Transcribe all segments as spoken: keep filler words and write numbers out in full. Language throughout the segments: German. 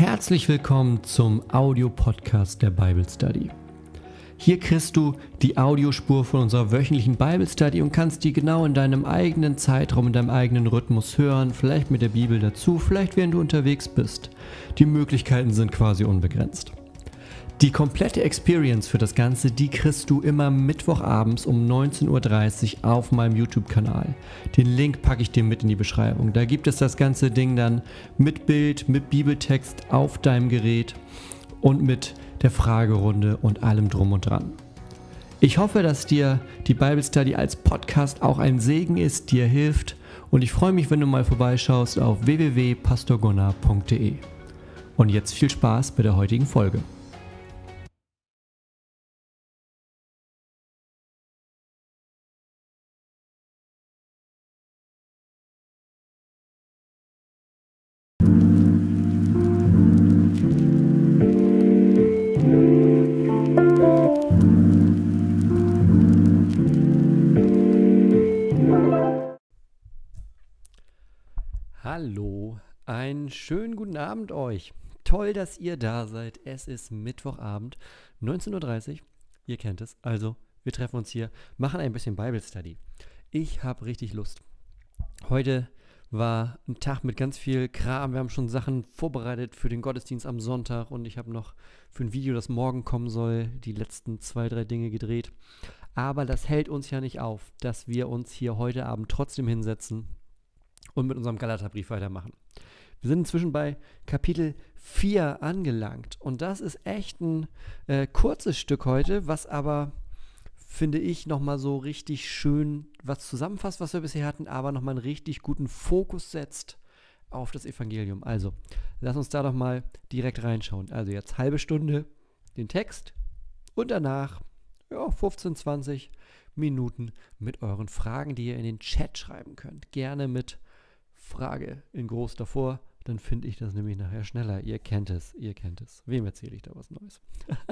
Herzlich willkommen zum Audio-Podcast der Bible Study. Hier kriegst du die Audiospur von unserer wöchentlichen Bible Study und kannst die genau in deinem eigenen Zeitraum, in deinem eigenen Rhythmus hören, vielleicht mit der Bibel dazu, vielleicht während du unterwegs bist. Die Möglichkeiten sind quasi unbegrenzt. Die komplette Experience für das Ganze, die kriegst du immer mittwochabends um neunzehn Uhr dreißig auf meinem YouTube-Kanal. Den Link packe ich dir mit in die Beschreibung. Da gibt es das ganze Ding dann mit Bild, mit Bibeltext auf deinem Gerät und mit der Fragerunde und allem drum und dran. Ich hoffe, dass dir die Bible Study als Podcast auch ein Segen ist, dir hilft, und ich freue mich, wenn du mal vorbeischaust auf w w w punkt pastor gunnar punkt de. Und jetzt viel Spaß bei der heutigen Folge. Hallo, einen schönen guten Abend euch. Toll, dass ihr da seid. Es ist Mittwochabend, neunzehn Uhr dreißig. Ihr kennt es. Also, wir treffen uns hier, machen ein bisschen Bible Study. Ich habe richtig Lust. Heute war ein Tag mit ganz viel Kram. Wir haben schon Sachen vorbereitet für den Gottesdienst am Sonntag und ich habe noch für ein Video, das morgen kommen soll, die letzten zwei, drei Dinge gedreht. Aber das hält uns ja nicht auf, dass wir uns hier heute Abend trotzdem hinsetzen und mit unserem Galaterbrief weitermachen. Wir sind inzwischen bei Kapitel vier angelangt und das ist echt ein äh, kurzes Stück heute, was aber, finde ich, nochmal so richtig schön was zusammenfasst, was wir bisher hatten, aber nochmal einen richtig guten Fokus setzt auf das Evangelium. Also, lass uns da doch mal direkt reinschauen. Also jetzt halbe Stunde den Text und danach ja, fünfzehn, zwanzig Minuten mit euren Fragen, die ihr in den Chat schreiben könnt. Gerne mit Frage in groß davor, dann finde ich das nämlich nachher schneller. Ihr kennt es, ihr kennt es. Wem erzähle ich da was Neues?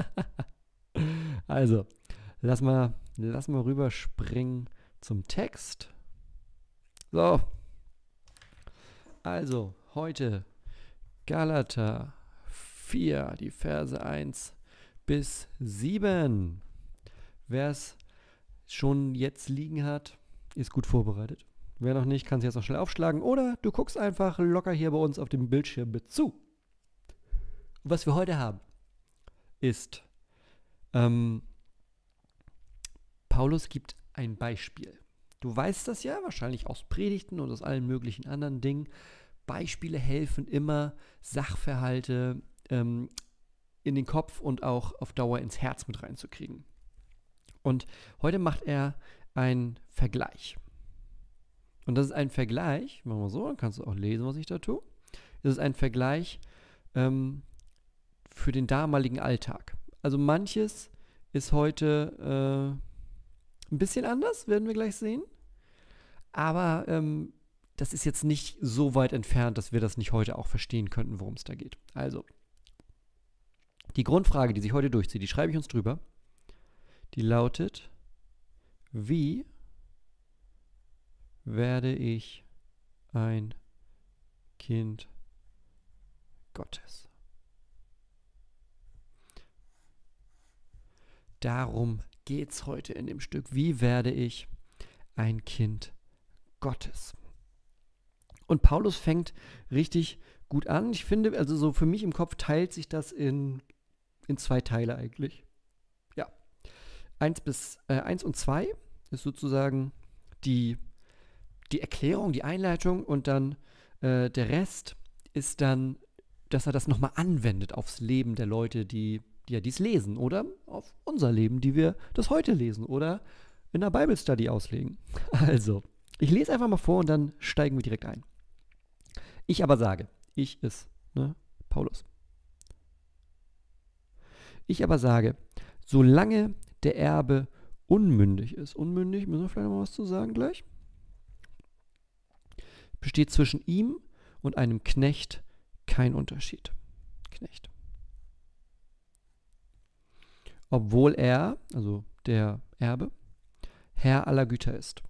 Also, lass mal, lass mal rüberspringen zum Text. So, also heute Galater vier, die Verse eins bis sieben. Wer es schon jetzt liegen hat, ist gut vorbereitet. Wer noch nicht, kann sich jetzt noch schnell aufschlagen oder du guckst einfach locker hier bei uns auf dem Bildschirm mit zu. Was wir heute haben, ist, ähm, Paulus gibt ein Beispiel. Du weißt das ja wahrscheinlich aus Predigten und aus allen möglichen anderen Dingen. Beispiele helfen immer, Sachverhalte ähm, in den Kopf und auch auf Dauer ins Herz mit reinzukriegen. Und heute macht er einen Vergleich. Und das ist ein Vergleich, machen wir so, dann kannst du auch lesen, was ich da tue. Das ist ein Vergleich ähm, für den damaligen Alltag. Also manches ist heute äh, ein bisschen anders, werden wir gleich sehen. Aber ähm, das ist jetzt nicht so weit entfernt, dass wir das nicht heute auch verstehen könnten, worum es da geht. Also, die Grundfrage, die sich heute durchzieht, die schreibe ich uns drüber. Die lautet, wie werde ich ein Kind Gottes? Darum geht es heute in dem Stück. Wie werde ich ein Kind Gottes? Und Paulus fängt richtig gut an. Ich finde, also so für mich im Kopf teilt sich das in, in zwei Teile eigentlich. Ja. Eins bis äh, eins und zwei ist sozusagen die die Erklärung, die Einleitung, und dann äh, der Rest ist dann, dass er das nochmal anwendet aufs Leben der Leute, die, die ja dies lesen, oder auf unser Leben, die wir das heute lesen oder in der Bible Study auslegen. Also, ich lese einfach mal vor und dann steigen wir direkt ein. Ich aber sage, ich ist, ne, Paulus. Ich aber sage, solange der Erbe unmündig ist, unmündig, müssen wir vielleicht noch mal was zu sagen gleich? Besteht zwischen ihm und einem Knecht kein Unterschied. Knecht. Obwohl er, also der Erbe, Herr aller Güter ist.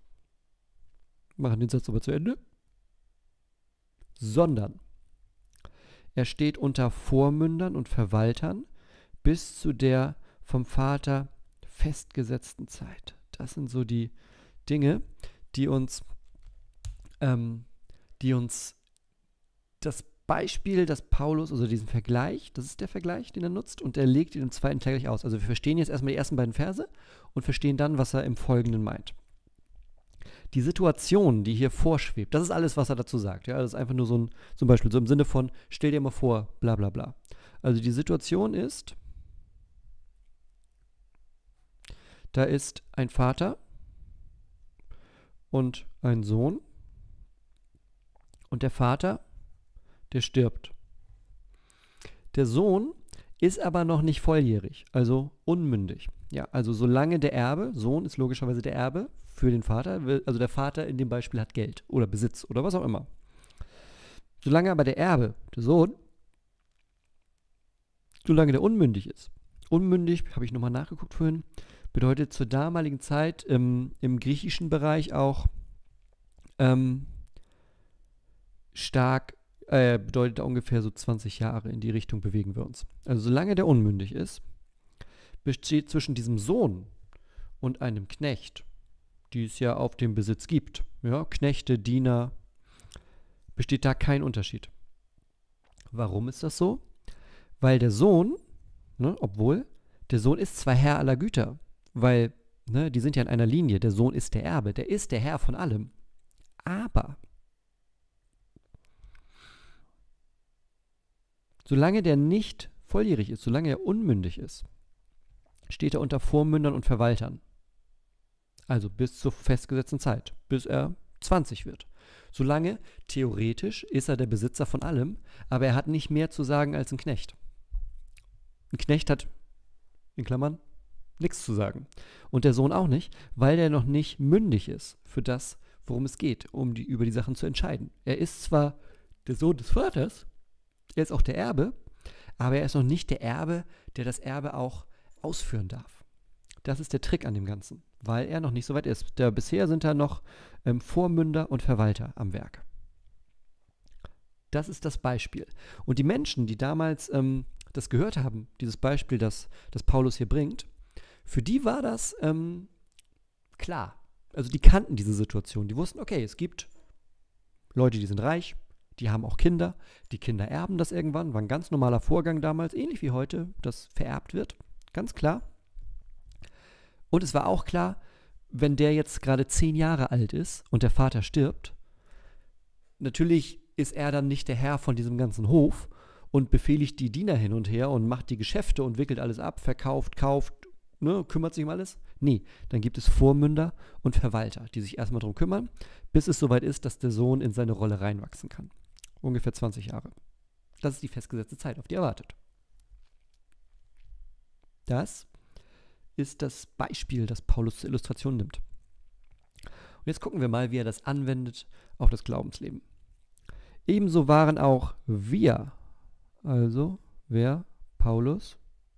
Machen den Satz aber zu Ende. Sondern er steht unter Vormündern und Verwaltern bis zu der vom Vater festgesetzten Zeit. Das sind so die Dinge, die uns, ähm, die uns das Beispiel, das Paulus, also diesen Vergleich, das ist der Vergleich, den er nutzt, und er legt ihn im zweiten Teil gleich aus. Also wir verstehen jetzt erstmal die ersten beiden Verse und verstehen dann, was er im Folgenden meint. Die Situation, die hier vorschwebt, das ist alles, was er dazu sagt. Ja? Das ist einfach nur so ein, zum Beispiel so im Sinne von, stell dir mal vor, bla bla bla. Also die Situation ist, da ist ein Vater und ein Sohn, und der Vater, der stirbt. Der Sohn ist aber noch nicht volljährig, also unmündig. Ja, also solange der Erbe, Sohn ist logischerweise der Erbe für den Vater, also der Vater in dem Beispiel hat Geld oder Besitz oder was auch immer. Solange aber der Erbe, der Sohn, solange der unmündig ist. Unmündig, habe ich nochmal nachgeguckt vorhin, bedeutet zur damaligen Zeit ähm, im griechischen Bereich auch ähm, stark, äh, bedeutet ungefähr so zwanzig Jahre, in die Richtung bewegen wir uns. Also solange der unmündig ist, besteht zwischen diesem Sohn und einem Knecht, die es ja auf dem Besitz gibt, ja, Knechte, Diener, besteht da kein Unterschied. Warum ist das so? Weil der Sohn, ne, obwohl, der Sohn ist zwar Herr aller Güter, weil, ne, die sind ja in einer Linie, der Sohn ist der Erbe, der ist der Herr von allem, aber solange der nicht volljährig ist, solange er unmündig ist, steht er unter Vormündern und Verwaltern. Also bis zur festgesetzten Zeit, bis er zwanzig wird. Solange, theoretisch, ist er der Besitzer von allem, aber er hat nicht mehr zu sagen als ein Knecht. Ein Knecht hat, in Klammern, nichts zu sagen. Und der Sohn auch nicht, weil der noch nicht mündig ist für das, worum es geht, um die, über die Sachen zu entscheiden. Er ist zwar der Sohn des Vaters, er ist auch der Erbe, aber er ist noch nicht der Erbe, der das Erbe auch ausführen darf. Das ist der Trick an dem Ganzen, weil er noch nicht so weit ist. Der, bisher sind da noch ähm, Vormünder und Verwalter am Werk. Das ist das Beispiel. Und die Menschen, die damals ähm, das gehört haben, dieses Beispiel, das, das Paulus hier bringt, für die war das ähm, klar. Also die kannten diese Situation. Die wussten, okay, es gibt Leute, die sind reich, die haben auch Kinder, die Kinder erben das irgendwann, war ein ganz normaler Vorgang damals, ähnlich wie heute, das vererbt wird, ganz klar. Und es war auch klar, wenn der jetzt gerade zehn Jahre alt ist und der Vater stirbt, natürlich ist er dann nicht der Herr von diesem ganzen Hof und befehligt die Diener hin und her und macht die Geschäfte und wickelt alles ab, verkauft, kauft, ne, kümmert sich um alles. Nee, dann gibt es Vormünder und Verwalter, die sich erstmal darum kümmern, bis es soweit ist, dass der Sohn in seine Rolle reinwachsen kann. Ungefähr zwanzig Jahre. Das ist die festgesetzte Zeit, auf die er wartet. Das ist das Beispiel, das Paulus zur Illustration nimmt. Und jetzt gucken wir mal, wie er das anwendet auf das Glaubensleben. Ebenso waren auch wir, also wer? Paulus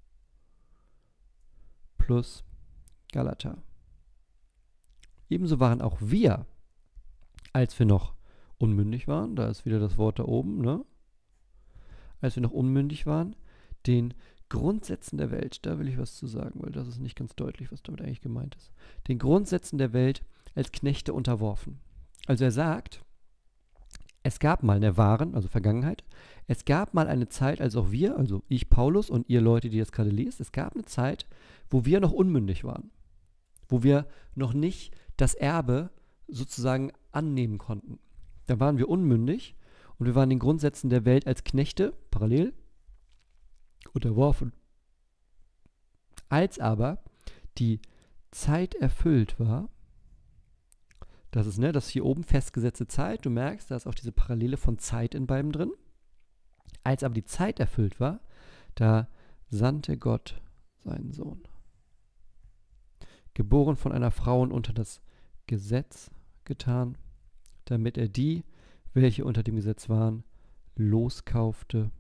plus Galater. Ebenso waren auch wir, als wir noch unmündig waren, da ist wieder das Wort da oben, ne? Als wir noch unmündig waren, den Grundsätzen der Welt, da will ich was zu sagen, weil das ist nicht ganz deutlich, was damit eigentlich gemeint ist. Den Grundsätzen der Welt als Knechte unterworfen. Also er sagt, es gab mal eine wahren, also Vergangenheit, es gab mal eine Zeit, als auch wir, also ich Paulus und ihr Leute, die das gerade lest, es gab eine Zeit, wo wir noch unmündig waren, wo wir noch nicht das Erbe sozusagen annehmen konnten. Da waren wir unmündig und wir waren den Grundsätzen der Welt als Knechte parallel unterworfen. Als aber die Zeit erfüllt war, das ist, ne, das hier oben festgesetzte Zeit, du merkst, da ist auch diese Parallele von Zeit in beiden drin. Als aber die Zeit erfüllt war, da sandte Gott seinen Sohn, geboren von einer Frau und unter das Gesetz getan, damit er die, welche unter dem Gesetz waren, loskaufte,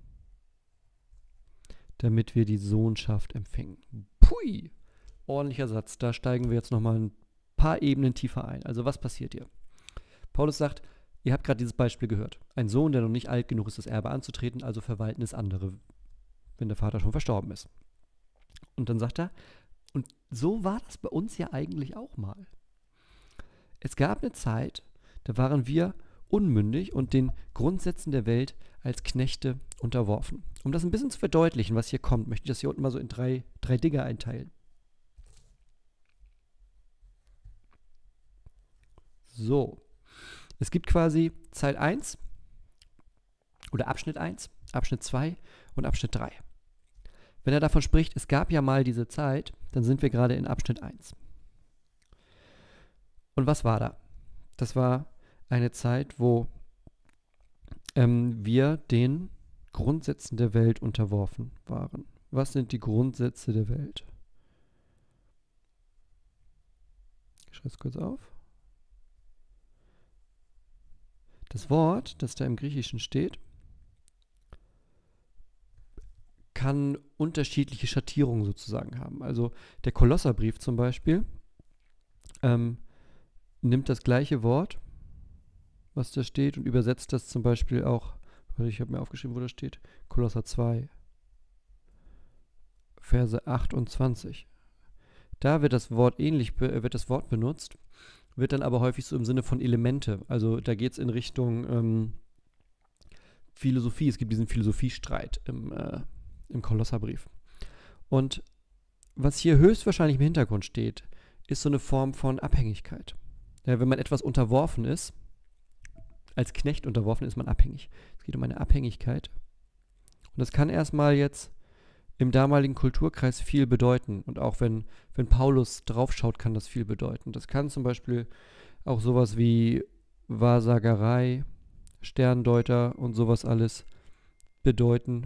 damit wir die Sohnschaft empfingen. Pui! Ordentlicher Satz. Da steigen wir jetzt nochmal ein paar Ebenen tiefer ein. Also was passiert hier? Paulus sagt, ihr habt gerade dieses Beispiel gehört. Ein Sohn, der noch nicht alt genug ist, das Erbe anzutreten, also verwalten es andere, wenn der Vater schon verstorben ist. Und dann sagt er, und so war das bei uns ja eigentlich auch mal. Es gab eine Zeit, da waren wir unmündig und den Grundsätzen der Welt als Knechte unterworfen. Um das ein bisschen zu verdeutlichen, was hier kommt, möchte ich das hier unten mal so in drei, drei Dinge einteilen. So, es gibt quasi Zeit eins oder Abschnitt eins, Abschnitt zwei und Abschnitt drei. Wenn er davon spricht, es gab ja mal diese Zeit, dann sind wir gerade in Abschnitt eins. Und was war da? Das war eine Zeit, wo ähm, wir den Grundsätzen der Welt unterworfen waren. Was sind die Grundsätze der Welt? Ich schreibe es kurz auf. Das Wort, das da im Griechischen steht, kann unterschiedliche Schattierungen sozusagen haben. Also der Kolosserbrief zum Beispiel ähm, nimmt das gleiche Wort, was da steht, und übersetzt das zum Beispiel auch, ich habe mir aufgeschrieben, wo das steht, Kolosser zwei, Verse achtundzwanzig. Da wird das Wort ähnlich, wird das Wort benutzt, wird dann aber häufig so im Sinne von Elemente. Also da geht es in Richtung ähm, Philosophie. Es gibt diesen Philosophiestreit im, äh, im Kolosserbrief. Und was hier höchstwahrscheinlich im Hintergrund steht, ist so eine Form von Abhängigkeit. Ja, wenn man etwas unterworfen ist, als Knecht unterworfen ist man abhängig. Es geht um eine Abhängigkeit. Und das kann erstmal jetzt im damaligen Kulturkreis viel bedeuten. Und auch wenn, wenn Paulus draufschaut, kann das viel bedeuten. Das kann zum Beispiel auch sowas wie Wahrsagerei, Sterndeuter und sowas alles bedeuten.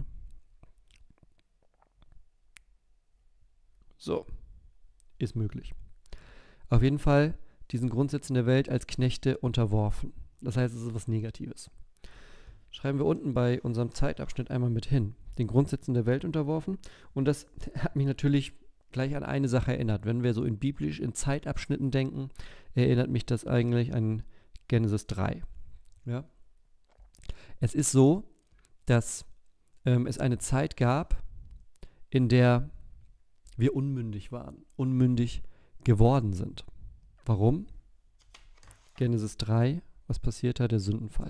So, ist möglich. Auf jeden Fall diesen Grundsätzen der Welt als Knechte unterworfen. Das heißt, es ist was Negatives. Schreiben wir unten bei unserem Zeitabschnitt einmal mit hin. Den Grundsätzen der Welt unterworfen. Und das hat mich natürlich gleich an eine Sache erinnert. Wenn wir so in biblisch, in Zeitabschnitten denken, erinnert mich das eigentlich an Genesis drei. Ja? Es ist so, dass ähm, es eine Zeit gab, in der wir unmündig waren, unmündig geworden sind. Warum? Genesis drei, was passiert da? Der Sündenfall.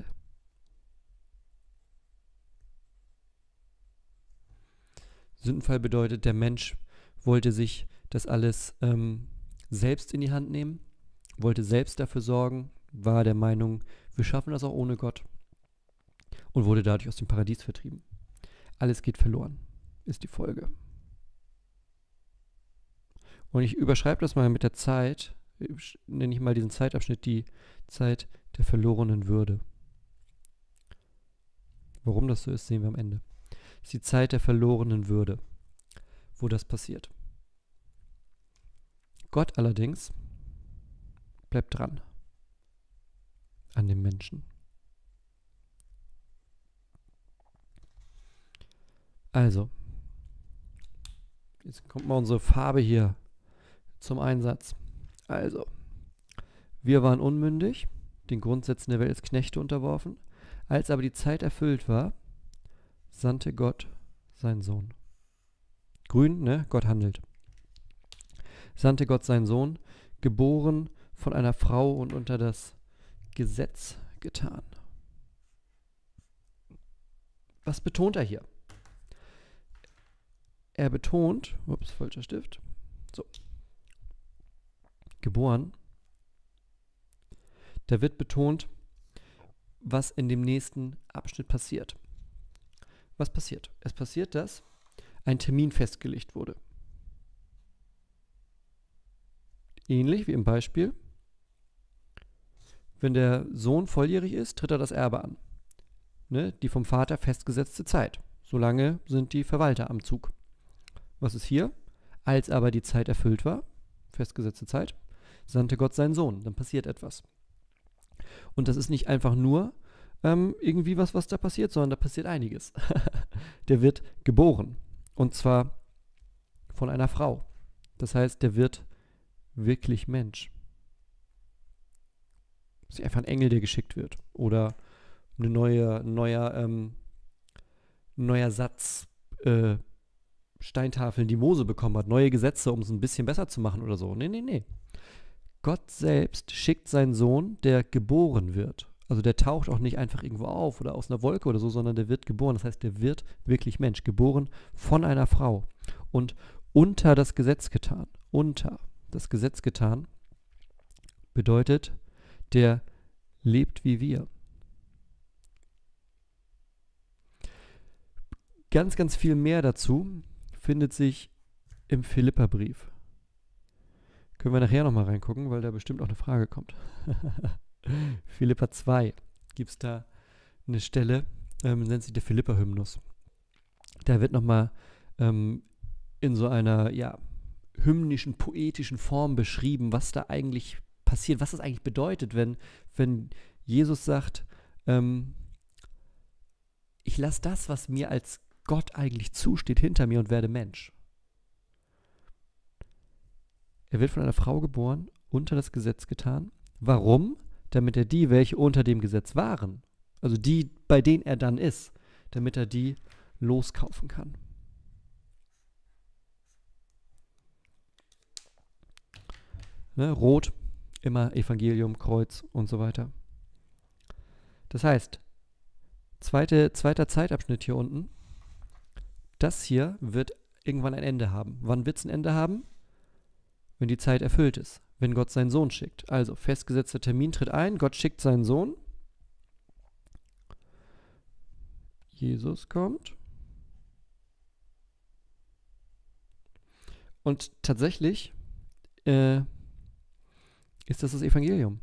Sündenfall bedeutet, der Mensch wollte sich das alles ähm, selbst in die Hand nehmen, wollte selbst dafür sorgen, war der Meinung, wir schaffen das auch ohne Gott und wurde dadurch aus dem Paradies vertrieben. Alles geht verloren, ist die Folge. Und ich überschreibe das mal mit der Zeit, nenne ich mal diesen Zeitabschnitt die Zeit der verlorenen Würde. Warum das so ist, sehen wir am Ende. Das ist die Zeit der verlorenen Würde, wo das passiert. Gott allerdings bleibt dran an dem Menschen. Also, jetzt kommt mal unsere Farbe hier zum Einsatz. Also, wir waren unmündig, den Grundsätzen der Welt als Knechte unterworfen. Als aber die Zeit erfüllt war, sandte Gott seinen Sohn. Grün, ne? Gott handelt. Sandte Gott seinen Sohn, geboren von einer Frau und unter das Gesetz getan. Was betont er hier? Er betont, ups, falscher Stift, so, geboren, da wird betont, was in dem nächsten Abschnitt passiert. Was passiert? Es passiert, dass ein Termin festgelegt wurde. Ähnlich wie im Beispiel, wenn der Sohn volljährig ist, tritt er das Erbe an. Ne? Die vom Vater festgesetzte Zeit. Solange sind die Verwalter am Zug. Was ist hier? Als aber die Zeit erfüllt war, festgesetzte Zeit, sandte Gott seinen Sohn. Dann passiert etwas. Und das ist nicht einfach nur ähm, irgendwie was, was da passiert, sondern da passiert einiges. Der wird geboren. Und zwar von einer Frau. Das heißt, der wird wirklich Mensch. Das ist einfach ein Engel, der geschickt wird. Oder eine neue, ein neuer, ähm, neuer Satz äh, Steintafeln, die Mose bekommen hat. Neue Gesetze, um es ein bisschen besser zu machen oder so. Nee, nee, nee. Gott selbst schickt seinen Sohn, der geboren wird. Also der taucht auch nicht einfach irgendwo auf oder aus einer Wolke oder so, sondern der wird geboren. Das heißt, der wird wirklich Mensch, geboren von einer Frau und unter das Gesetz getan. Unter das Gesetz getan bedeutet, der lebt wie wir. Ganz, ganz viel mehr dazu findet sich im Philipperbrief. Können wir nachher nochmal reingucken, weil da bestimmt auch eine Frage kommt. Philipper zwei gibt es da eine Stelle, ähm, nennt sich der Philipper-Hymnus. Da wird nochmal ähm, in so einer, ja, hymnischen, poetischen Form beschrieben, was da eigentlich passiert, was das eigentlich bedeutet, wenn, wenn Jesus sagt, ähm, ich lasse das, was mir als Gott eigentlich zusteht, hinter mir und werde Mensch. Er wird von einer Frau geboren, unter das Gesetz getan. Warum? Damit er die, welche unter dem Gesetz waren, also die, bei denen er dann ist, damit er die loskaufen kann. Ne, rot, immer Evangelium, Kreuz und so weiter. Das heißt, zweite, zweiter Zeitabschnitt hier unten, das hier wird irgendwann ein Ende haben. Wann wird es ein Ende haben? Wenn die Zeit erfüllt ist, wenn Gott seinen Sohn schickt. Also festgesetzter Termin tritt ein, Gott schickt seinen Sohn. Jesus kommt. Und tatsächlich äh, ist das das Evangelium.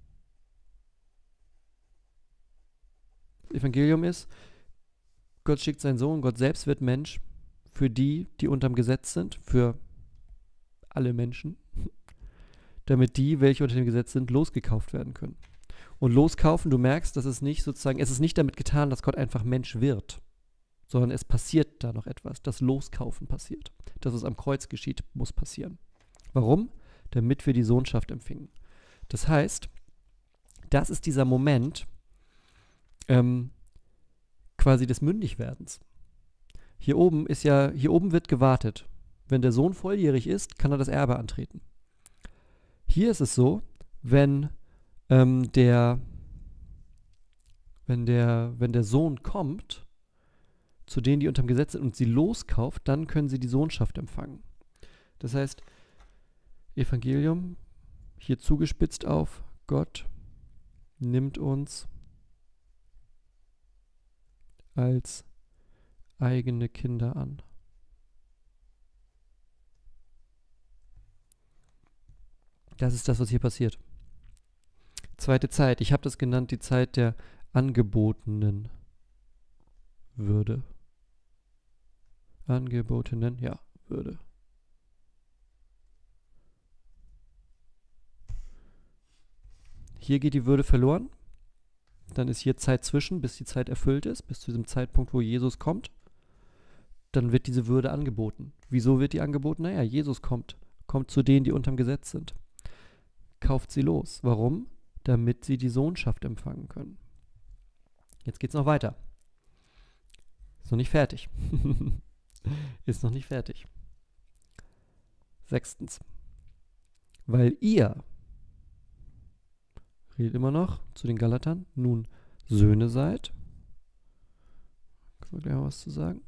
Das Evangelium ist, Gott schickt seinen Sohn, Gott selbst wird Mensch für die, die unterm Gesetz sind, für alle Menschen, damit die, welche unter dem Gesetz sind, losgekauft werden können. Und loskaufen, du merkst, dass es nicht sozusagen, es ist nicht damit getan, dass Gott einfach Mensch wird, sondern es passiert da noch etwas. Das Loskaufen passiert. Das, was am Kreuz geschieht, muss passieren. Warum? Damit wir die Sohnschaft empfingen. Das heißt, das ist dieser Moment ähm, quasi des Mündigwerdens. Hier oben ist ja, hier oben wird gewartet. Wenn der Sohn volljährig ist, kann er das Erbe antreten. Hier ist es so, wenn ähm, der, wenn der, wenn der Sohn kommt, zu denen, die unterm Gesetz sind und sie loskauft, dann können sie die Sohnschaft empfangen. Das heißt, Evangelium, hier zugespitzt auf, Gott nimmt uns als eigene Kinder an. Das ist das, was hier passiert. Zweite Zeit. Ich habe das genannt, die Zeit der angebotenen Würde. Angebotenen, ja, Würde. Hier geht die Würde verloren. Dann ist hier Zeit zwischen, bis die Zeit erfüllt ist, bis zu diesem Zeitpunkt, wo Jesus kommt. Dann wird diese Würde angeboten. Wieso wird die angeboten? Naja, Jesus kommt. Kommt zu denen, die unterm Gesetz sind. Kauft sie los. Warum? Damit sie die Sohnschaft empfangen können. Jetzt geht's noch weiter. Ist noch nicht fertig. Ist noch nicht fertig. Sechstens. Weil ihr, redet immer noch zu den Galatern, nun Söhne seid. Können wir gleich mal was zu sagen?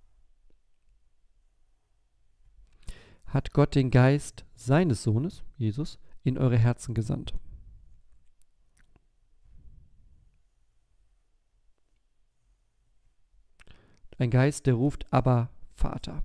Hat Gott den Geist seines Sohnes, Jesus, in eure Herzen gesandt. Ein Geist, der ruft, aber Vater.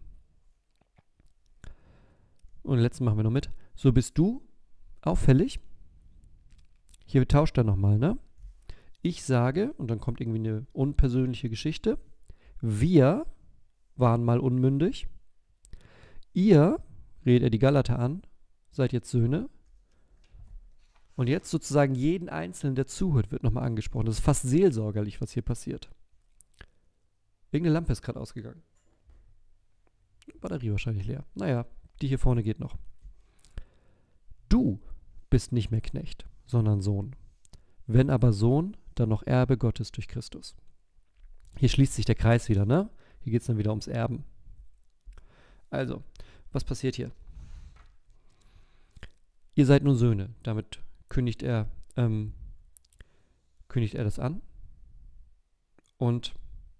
Und den letzten machen wir noch mit. So bist du auffällig. Hier tauscht er nochmal, ne? Ich sage, und dann kommt irgendwie eine unpersönliche Geschichte. Wir waren mal unmündig. Ihr, redet er die Galater an, seid jetzt Söhne. Und jetzt sozusagen jeden Einzelnen, der zuhört, wird nochmal angesprochen. Das ist fast seelsorgerlich, was hier passiert. Irgendeine Lampe ist gerade ausgegangen. Batterie wahrscheinlich leer. Naja, die hier vorne geht noch. Du bist nicht mehr Knecht, sondern Sohn. Wenn aber Sohn, dann noch Erbe Gottes durch Christus. Hier schließt sich der Kreis wieder, ne? Hier geht es dann wieder ums Erben. Also, was passiert hier? Ihr seid nun Söhne. Damit kündigt er, ähm, kündigt er das an. Und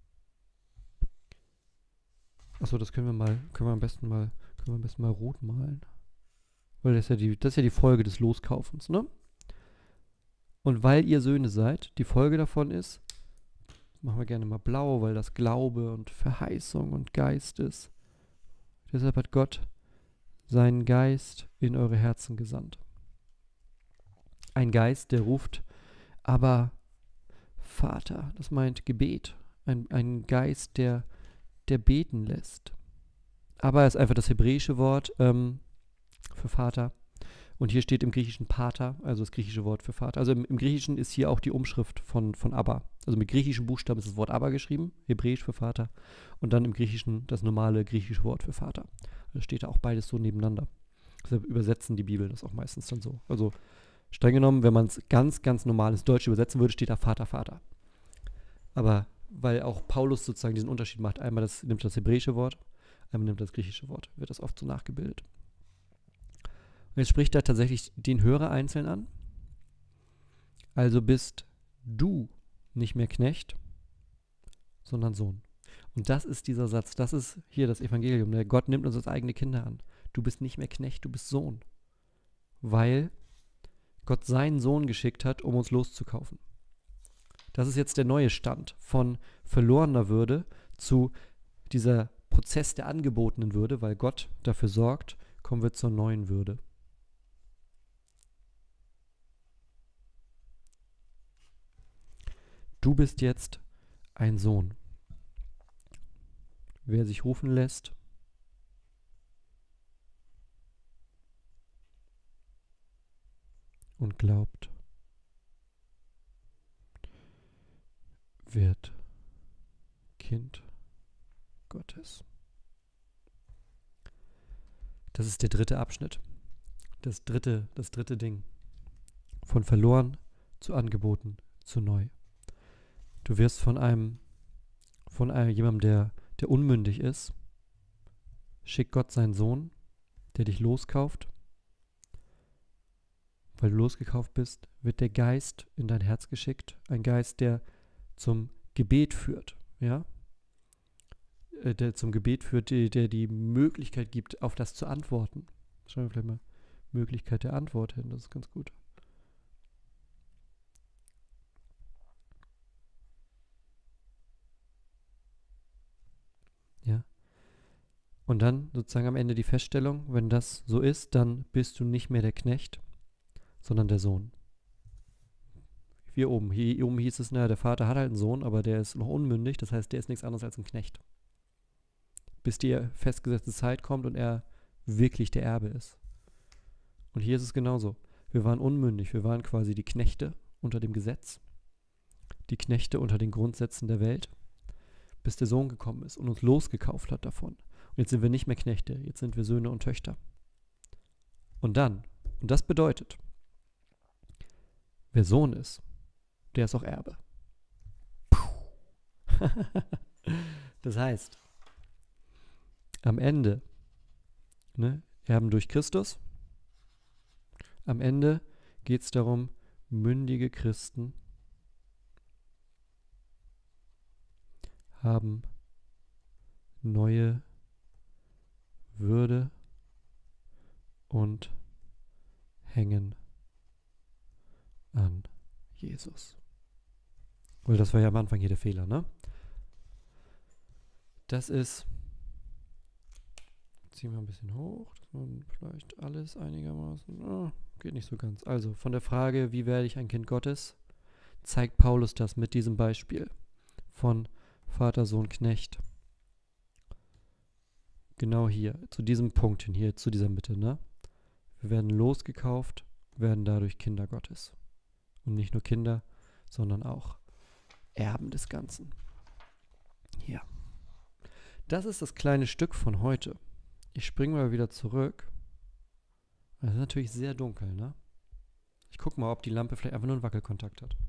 achso, das können wir mal, können wir am besten mal, können wir am besten mal rot malen. Weil das ist ja die, das ist ja die Folge des Loskaufens, ne? Und weil ihr Söhne seid, die Folge davon ist, machen wir gerne mal blau, weil das Glaube und Verheißung und Geist ist. Deshalb hat Gott seinen Geist in eure Herzen gesandt. Ein Geist, der ruft, aber Vater, das meint Gebet. Ein, ein Geist, der, der beten lässt. Aber ist einfach das hebräische Wort ähm, für Vater. Und hier steht im Griechischen Pater, also das griechische Wort für Vater. Also im, im Griechischen ist hier auch die Umschrift von, von Abba. Also mit griechischen Buchstaben ist das Wort Abba geschrieben, hebräisch für Vater. Und dann im Griechischen das normale griechische Wort für Vater. Da steht da auch beides so nebeneinander. Deshalb übersetzen die Bibeln das auch meistens dann so. Also streng genommen, wenn man es ganz, ganz normales Deutsch übersetzen würde, steht da Vater, Vater. Aber weil auch Paulus sozusagen diesen Unterschied macht, einmal das, nimmt das hebräische Wort, einmal nimmt das griechische Wort, wird das oft so nachgebildet. Und jetzt spricht er tatsächlich den Hörer einzeln an. Also bist du nicht mehr Knecht, sondern Sohn. Und das ist dieser Satz, das ist hier das Evangelium. Ne? Gott nimmt uns als eigene Kinder an. Du bist nicht mehr Knecht, du bist Sohn. Weil Gott seinen Sohn geschickt hat, um uns loszukaufen. Das ist jetzt der neue Stand von verlorener Würde zu dieser Prozess der angebotenen Würde, weil Gott dafür sorgt, kommen wir zur neuen Würde. Du bist jetzt ein Sohn. Wer sich rufen lässt, und glaubt, wird Kind Gottes. Das ist der dritte Abschnitt. Das dritte, das dritte Ding. Von verloren zu angeboten zu neu. Du wirst von einem, von einem, jemandem, der, der unmündig ist, schickt Gott seinen Sohn, der dich loskauft. Weil du losgekauft bist, wird der Geist in dein Herz geschickt. Ein Geist, der zum Gebet führt, ja? Äh, der zum Gebet führt, der, der die Möglichkeit gibt, auf das zu antworten. Schauen wir vielleicht mal Möglichkeit der Antwort hin, das ist ganz gut. Ja. Und dann sozusagen am Ende die Feststellung, wenn das so ist, dann bist du nicht mehr der Knecht, sondern der Sohn. Hier oben, hier oben hieß es, naja, der Vater hat halt einen Sohn, aber der ist noch unmündig, das heißt, der ist nichts anderes als ein Knecht. Bis die festgesetzte Zeit kommt und er wirklich der Erbe ist. Und hier ist es genauso. Wir waren unmündig, wir waren quasi die Knechte unter dem Gesetz, die Knechte unter den Grundsätzen der Welt, bis der Sohn gekommen ist und uns losgekauft hat davon. Und jetzt sind wir nicht mehr Knechte, jetzt sind wir Söhne und Töchter. Und dann, und das bedeutet, wer Sohn ist, der ist auch Erbe. Das heißt, am Ende, ne, Erben durch Christus, am Ende geht es darum, mündige Christen haben neue Würde und hängen an Jesus. Weil das war ja am Anfang hier der Fehler, ne? Das ist, ziehen wir ein bisschen hoch, dass man vielleicht alles einigermaßen, oh, geht nicht so ganz. Also von der Frage, wie werde ich ein Kind Gottes, zeigt Paulus das mit diesem Beispiel von Vater, Sohn, Knecht. Genau hier, zu diesem Punkt hin, hier zu dieser Mitte, ne? Wir werden losgekauft, werden dadurch Kinder Gottes. Und nicht nur Kinder, sondern auch Erben des Ganzen. Ja. Das ist das kleine Stück von heute. Ich springe mal wieder zurück. Es ist natürlich sehr dunkel, ne? Ich gucke mal, ob die Lampe vielleicht einfach nur einen Wackelkontakt hat.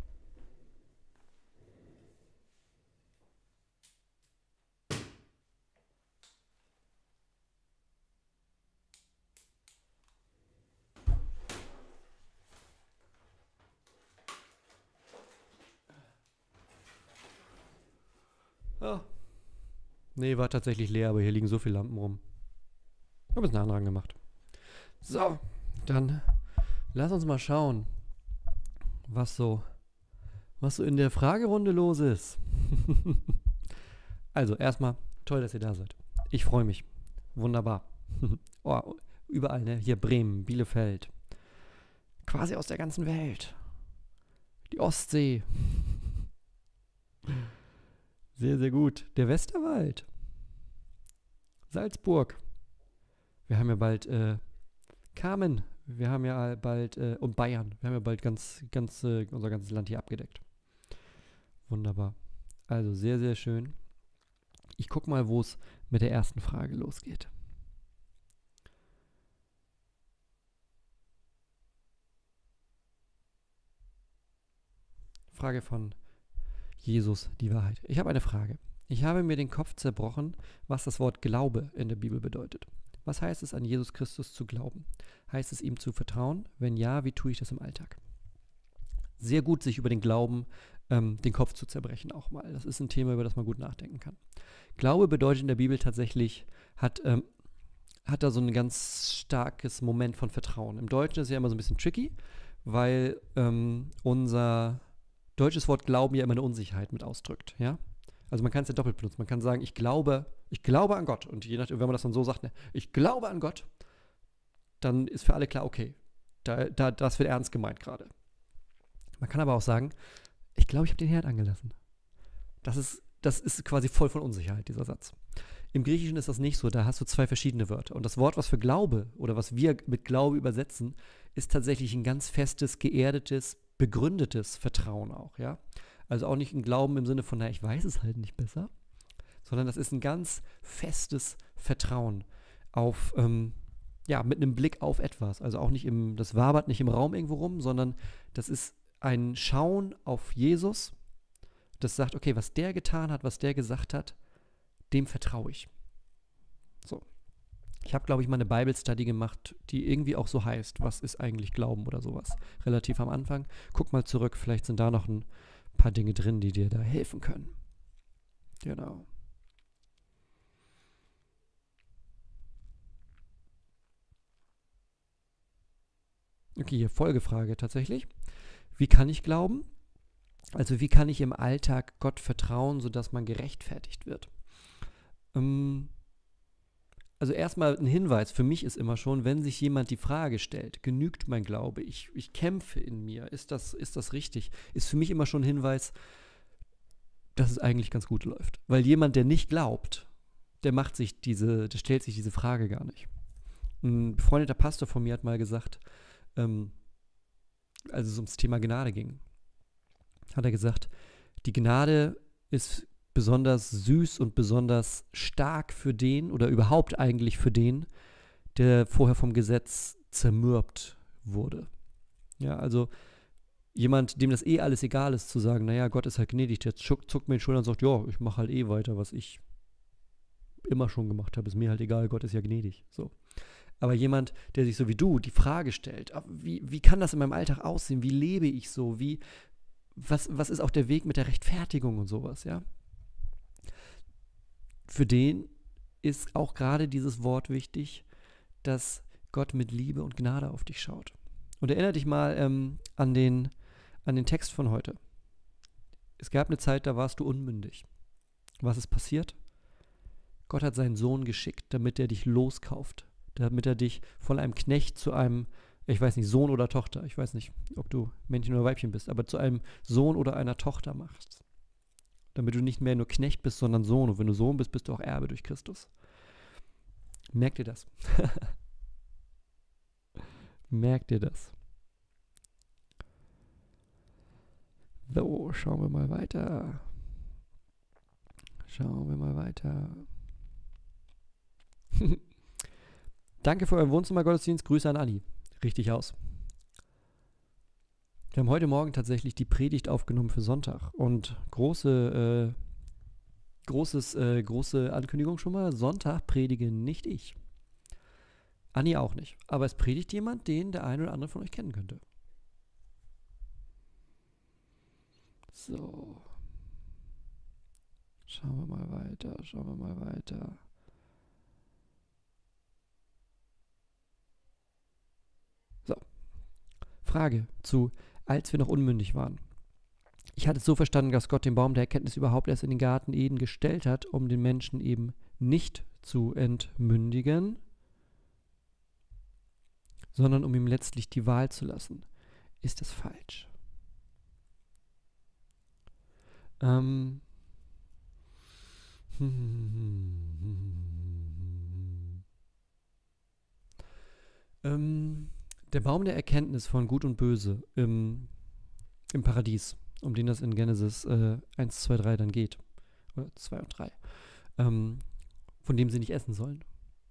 Oh. Nee, war tatsächlich leer, aber hier liegen so viele Lampen rum. Ich habe es nah dran gemacht. So, dann lass uns mal schauen, was so, was so in der Fragerunde los ist. Also, erstmal, toll, dass ihr da seid. Ich freue mich. Wunderbar. Oh, überall, ne? Hier Bremen, Bielefeld. Quasi aus der ganzen Welt. Die Ostsee. Sehr, sehr gut. Der Westerwald. Salzburg. Wir haben ja bald äh, Kamen. Wir haben ja bald, äh, und Bayern. Wir haben ja bald ganz, ganz, äh, unser ganzes Land hier abgedeckt. Wunderbar. Also sehr, sehr schön. Ich gucke mal, wo es mit der ersten Frage losgeht. Frage von Jesus, die Wahrheit. Ich habe eine Frage. Ich habe mir den Kopf zerbrochen, was das Wort Glaube in der Bibel bedeutet. Was heißt es, an Jesus Christus zu glauben? Heißt es, ihm zu vertrauen? Wenn ja, wie tue ich das im Alltag? Sehr gut, sich über den Glauben, ähm, den Kopf zu zerbrechen auch mal. Das ist ein Thema, über das man gut nachdenken kann. Glaube bedeutet in der Bibel tatsächlich, hat, ähm, hat da so ein ganz starkes Moment von Vertrauen. Im Deutschen ist es ja immer so ein bisschen tricky, weil ähm, unser deutsches Wort Glauben ja immer eine Unsicherheit mit ausdrückt, ja? Also man kann es ja doppelt benutzen. Man kann sagen, ich glaube, ich glaube an Gott. Und je nachdem, wenn man das dann so sagt, ne, ich glaube an Gott, dann ist für alle klar, okay, da, da, das wird ernst gemeint gerade. Man kann aber auch sagen, ich glaube, ich habe den Herd angelassen. Das ist, das ist quasi voll von Unsicherheit, dieser Satz. Im Griechischen ist das nicht so, da hast du zwei verschiedene Wörter. Und das Wort, was für Glaube oder was wir mit Glaube übersetzen, ist tatsächlich ein ganz festes, geerdetes, begründetes Vertrauen auch, ja. Also auch nicht ein Glauben im Sinne von, na, ich weiß es halt nicht besser, sondern das ist ein ganz festes Vertrauen auf, ähm, ja, mit einem Blick auf etwas. Also auch nicht im, das wabert nicht im Raum irgendwo rum, sondern das ist ein Schauen auf Jesus, das sagt, okay, was der getan hat, was der gesagt hat, dem vertraue ich. So. Ich habe, glaube ich, mal eine Bible Study gemacht, die irgendwie auch so heißt, was ist eigentlich Glauben oder sowas. Relativ am Anfang. Guck mal zurück, vielleicht sind da noch ein paar Dinge drin, die dir da helfen können. Genau. Okay, hier Folgefrage tatsächlich. Wie kann ich glauben? Also wie kann ich im Alltag Gott vertrauen, sodass man gerechtfertigt wird? Ähm, also erstmal ein Hinweis für mich ist immer schon, wenn sich jemand die Frage stellt, genügt mein Glaube, ich, ich kämpfe in mir, ist das, ist das richtig? Ist für mich immer schon ein Hinweis, dass es eigentlich ganz gut läuft. Weil jemand, der nicht glaubt, der macht sich diese, der stellt sich diese Frage gar nicht. Ein befreundeter Pastor von mir hat mal gesagt, ähm, als es ums Thema Gnade ging, hat er gesagt, die Gnade ist besonders süß und besonders stark für den oder überhaupt eigentlich für den, der vorher vom Gesetz zermürbt wurde. Ja, also jemand, dem das eh alles egal ist, zu sagen, naja, Gott ist halt gnädig, der zuckt, zuckt mir den Schultern und sagt, ja, ich mache halt eh weiter, was ich immer schon gemacht habe, ist mir halt egal, Gott ist ja gnädig. So. Aber jemand, der sich so wie du die Frage stellt, wie, wie kann das in meinem Alltag aussehen, wie lebe ich so, wie, was, was ist auch der Weg mit der Rechtfertigung und sowas, ja? Für den ist auch gerade dieses Wort wichtig, dass Gott mit Liebe und Gnade auf dich schaut. Und erinnere dich mal ähm, an, den, an den Text von heute. Es gab eine Zeit, da warst du unmündig. Was ist passiert? Gott hat seinen Sohn geschickt, damit er dich loskauft, damit er dich von einem Knecht zu einem, ich weiß nicht, Sohn oder Tochter, ich weiß nicht, ob du Männchen oder Weibchen bist, aber zu einem Sohn oder einer Tochter machst. Damit du nicht mehr nur Knecht bist, sondern Sohn. Und wenn du Sohn bist, bist du auch Erbe durch Christus. Merkt ihr das? Merkt ihr das? So, schauen wir mal weiter. Schauen wir mal weiter. Danke für euren Wohnzimmer-Gottesdienst. Grüße an Anni. Richtig aus. Wir haben heute Morgen tatsächlich die Predigt aufgenommen für Sonntag und große, äh, großes, äh, große Ankündigung schon mal, Sonntag predige nicht ich. Anni auch nicht, aber es predigt jemand, den der eine oder andere von euch kennen könnte. So. Schauen wir mal weiter, schauen wir mal weiter. So. Frage zu, als wir noch unmündig waren. Ich hatte es so verstanden, dass Gott den Baum der Erkenntnis überhaupt erst in den Garten Eden gestellt hat, um den Menschen eben nicht zu entmündigen, sondern um ihm letztlich die Wahl zu lassen. Ist das falsch? Ähm. ähm. Der Baum der Erkenntnis von Gut und Böse im, im Paradies, um den das in Genesis äh, eins, zwei, drei dann geht, oder zwei und drei, ähm, von dem sie nicht essen sollen.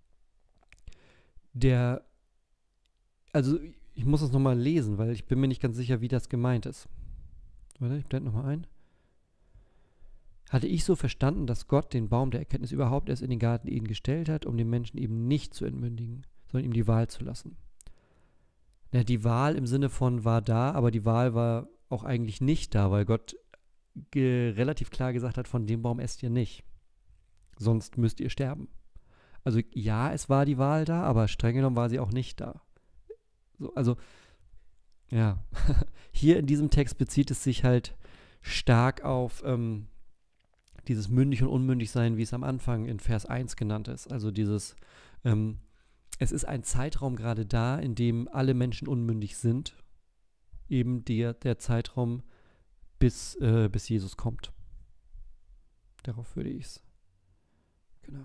Der, also ich muss das nochmal lesen, weil ich bin mir nicht ganz sicher, wie das gemeint ist. Warte, ich blende nochmal ein. Hatte ich so verstanden, dass Gott den Baum der Erkenntnis überhaupt erst in den Garten Eden gestellt hat, um den Menschen eben nicht zu entmündigen, sondern ihm die Wahl zu lassen. Ja, die Wahl im Sinne von war da, aber die Wahl war auch eigentlich nicht da, weil Gott ge- relativ klar gesagt hat, von dem Baum esst ihr nicht. Sonst müsst ihr sterben. Also ja, es war die Wahl da, aber streng genommen war sie auch nicht da. So, also, ja. Hier in diesem Text bezieht es sich halt stark auf ähm, dieses mündig und unmündig sein, wie es am Anfang in Vers eins genannt ist. Also dieses ähm, es ist ein Zeitraum gerade da, in dem alle Menschen unmündig sind. Eben der, der Zeitraum, bis, äh, bis Jesus kommt. Darauf würde ich es. Genau.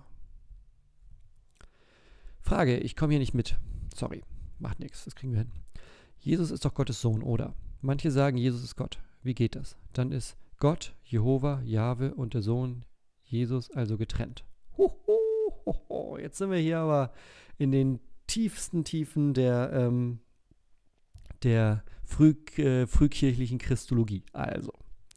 Frage, ich komme hier nicht mit. Sorry, macht nichts, das kriegen wir hin. Jesus ist doch Gottes Sohn, oder? Manche sagen, Jesus ist Gott. Wie geht das? Dann ist Gott, Jehova, Jahwe und der Sohn Jesus also getrennt. Hohoho, jetzt sind wir hier aber in den tiefsten Tiefen der, ähm, der früh, äh, frühkirchlichen Christologie. Also,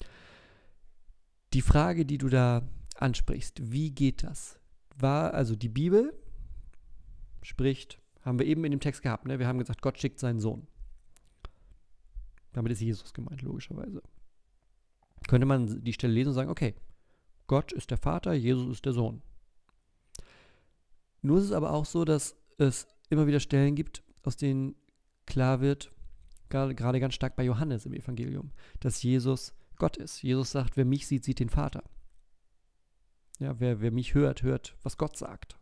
die Frage, die du da ansprichst, wie geht das? War also die Bibel spricht, haben wir eben in dem Text gehabt, ne? Wir haben gesagt, Gott schickt seinen Sohn. Damit ist Jesus gemeint, logischerweise. Könnte man die Stelle lesen und sagen, okay, Gott ist der Vater, Jesus ist der Sohn. Nur ist es aber auch so, dass es immer wieder Stellen gibt, aus denen klar wird, gerade ganz stark bei Johannes im Evangelium, dass Jesus Gott ist. Jesus sagt, wer mich sieht, sieht den Vater. Ja, wer, wer mich hört, hört, was Gott sagt.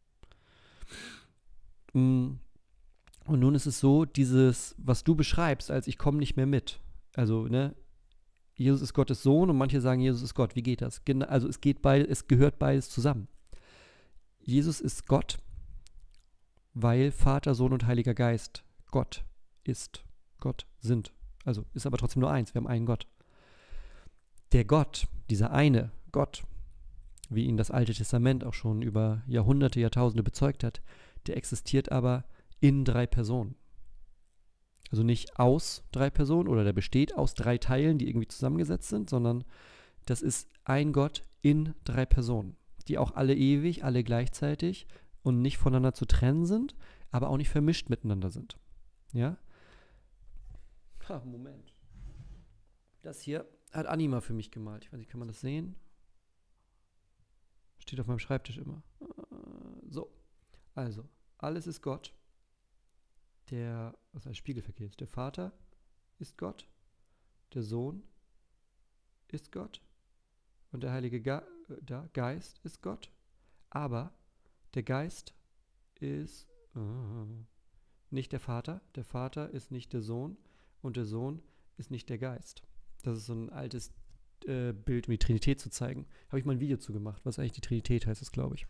Und nun ist es so, dieses, was du beschreibst, als ich komme nicht mehr mit. Also, ne, Jesus ist Gottes Sohn und manche sagen, Jesus ist Gott. Wie geht das? Also es geht beide, es gehört beides zusammen. Jesus ist Gott, weil Vater, Sohn und Heiliger Geist Gott ist. Gott sind. Also ist aber trotzdem nur eins. Wir haben einen Gott. Der Gott, dieser eine Gott, wie ihn das Alte Testament auch schon über Jahrhunderte, Jahrtausende bezeugt hat, der existiert aber in drei Personen. Also nicht aus drei Personen oder der besteht aus drei Teilen, die irgendwie zusammengesetzt sind, sondern das ist ein Gott in drei Personen, die auch alle ewig, alle gleichzeitig und nicht voneinander zu trennen sind, aber auch nicht vermischt miteinander sind. Ja? Ha, Moment. Das hier hat Anima für mich gemalt. Ich weiß nicht, kann man das sehen? Steht auf meinem Schreibtisch immer. So, also, alles ist Gott. Der, was heißt Spiegelverkehr ist, der Vater ist Gott, der Sohn ist Gott und der Heilige Ge- der Geist ist Gott, aber der Geist ist äh, nicht der Vater, der Vater ist nicht der Sohn und der Sohn ist nicht der Geist. Das ist so ein altes äh, Bild, um die Trinität zu zeigen. Habe ich mal ein Video zu gemacht, was eigentlich die Trinität heißt, das glaube ich.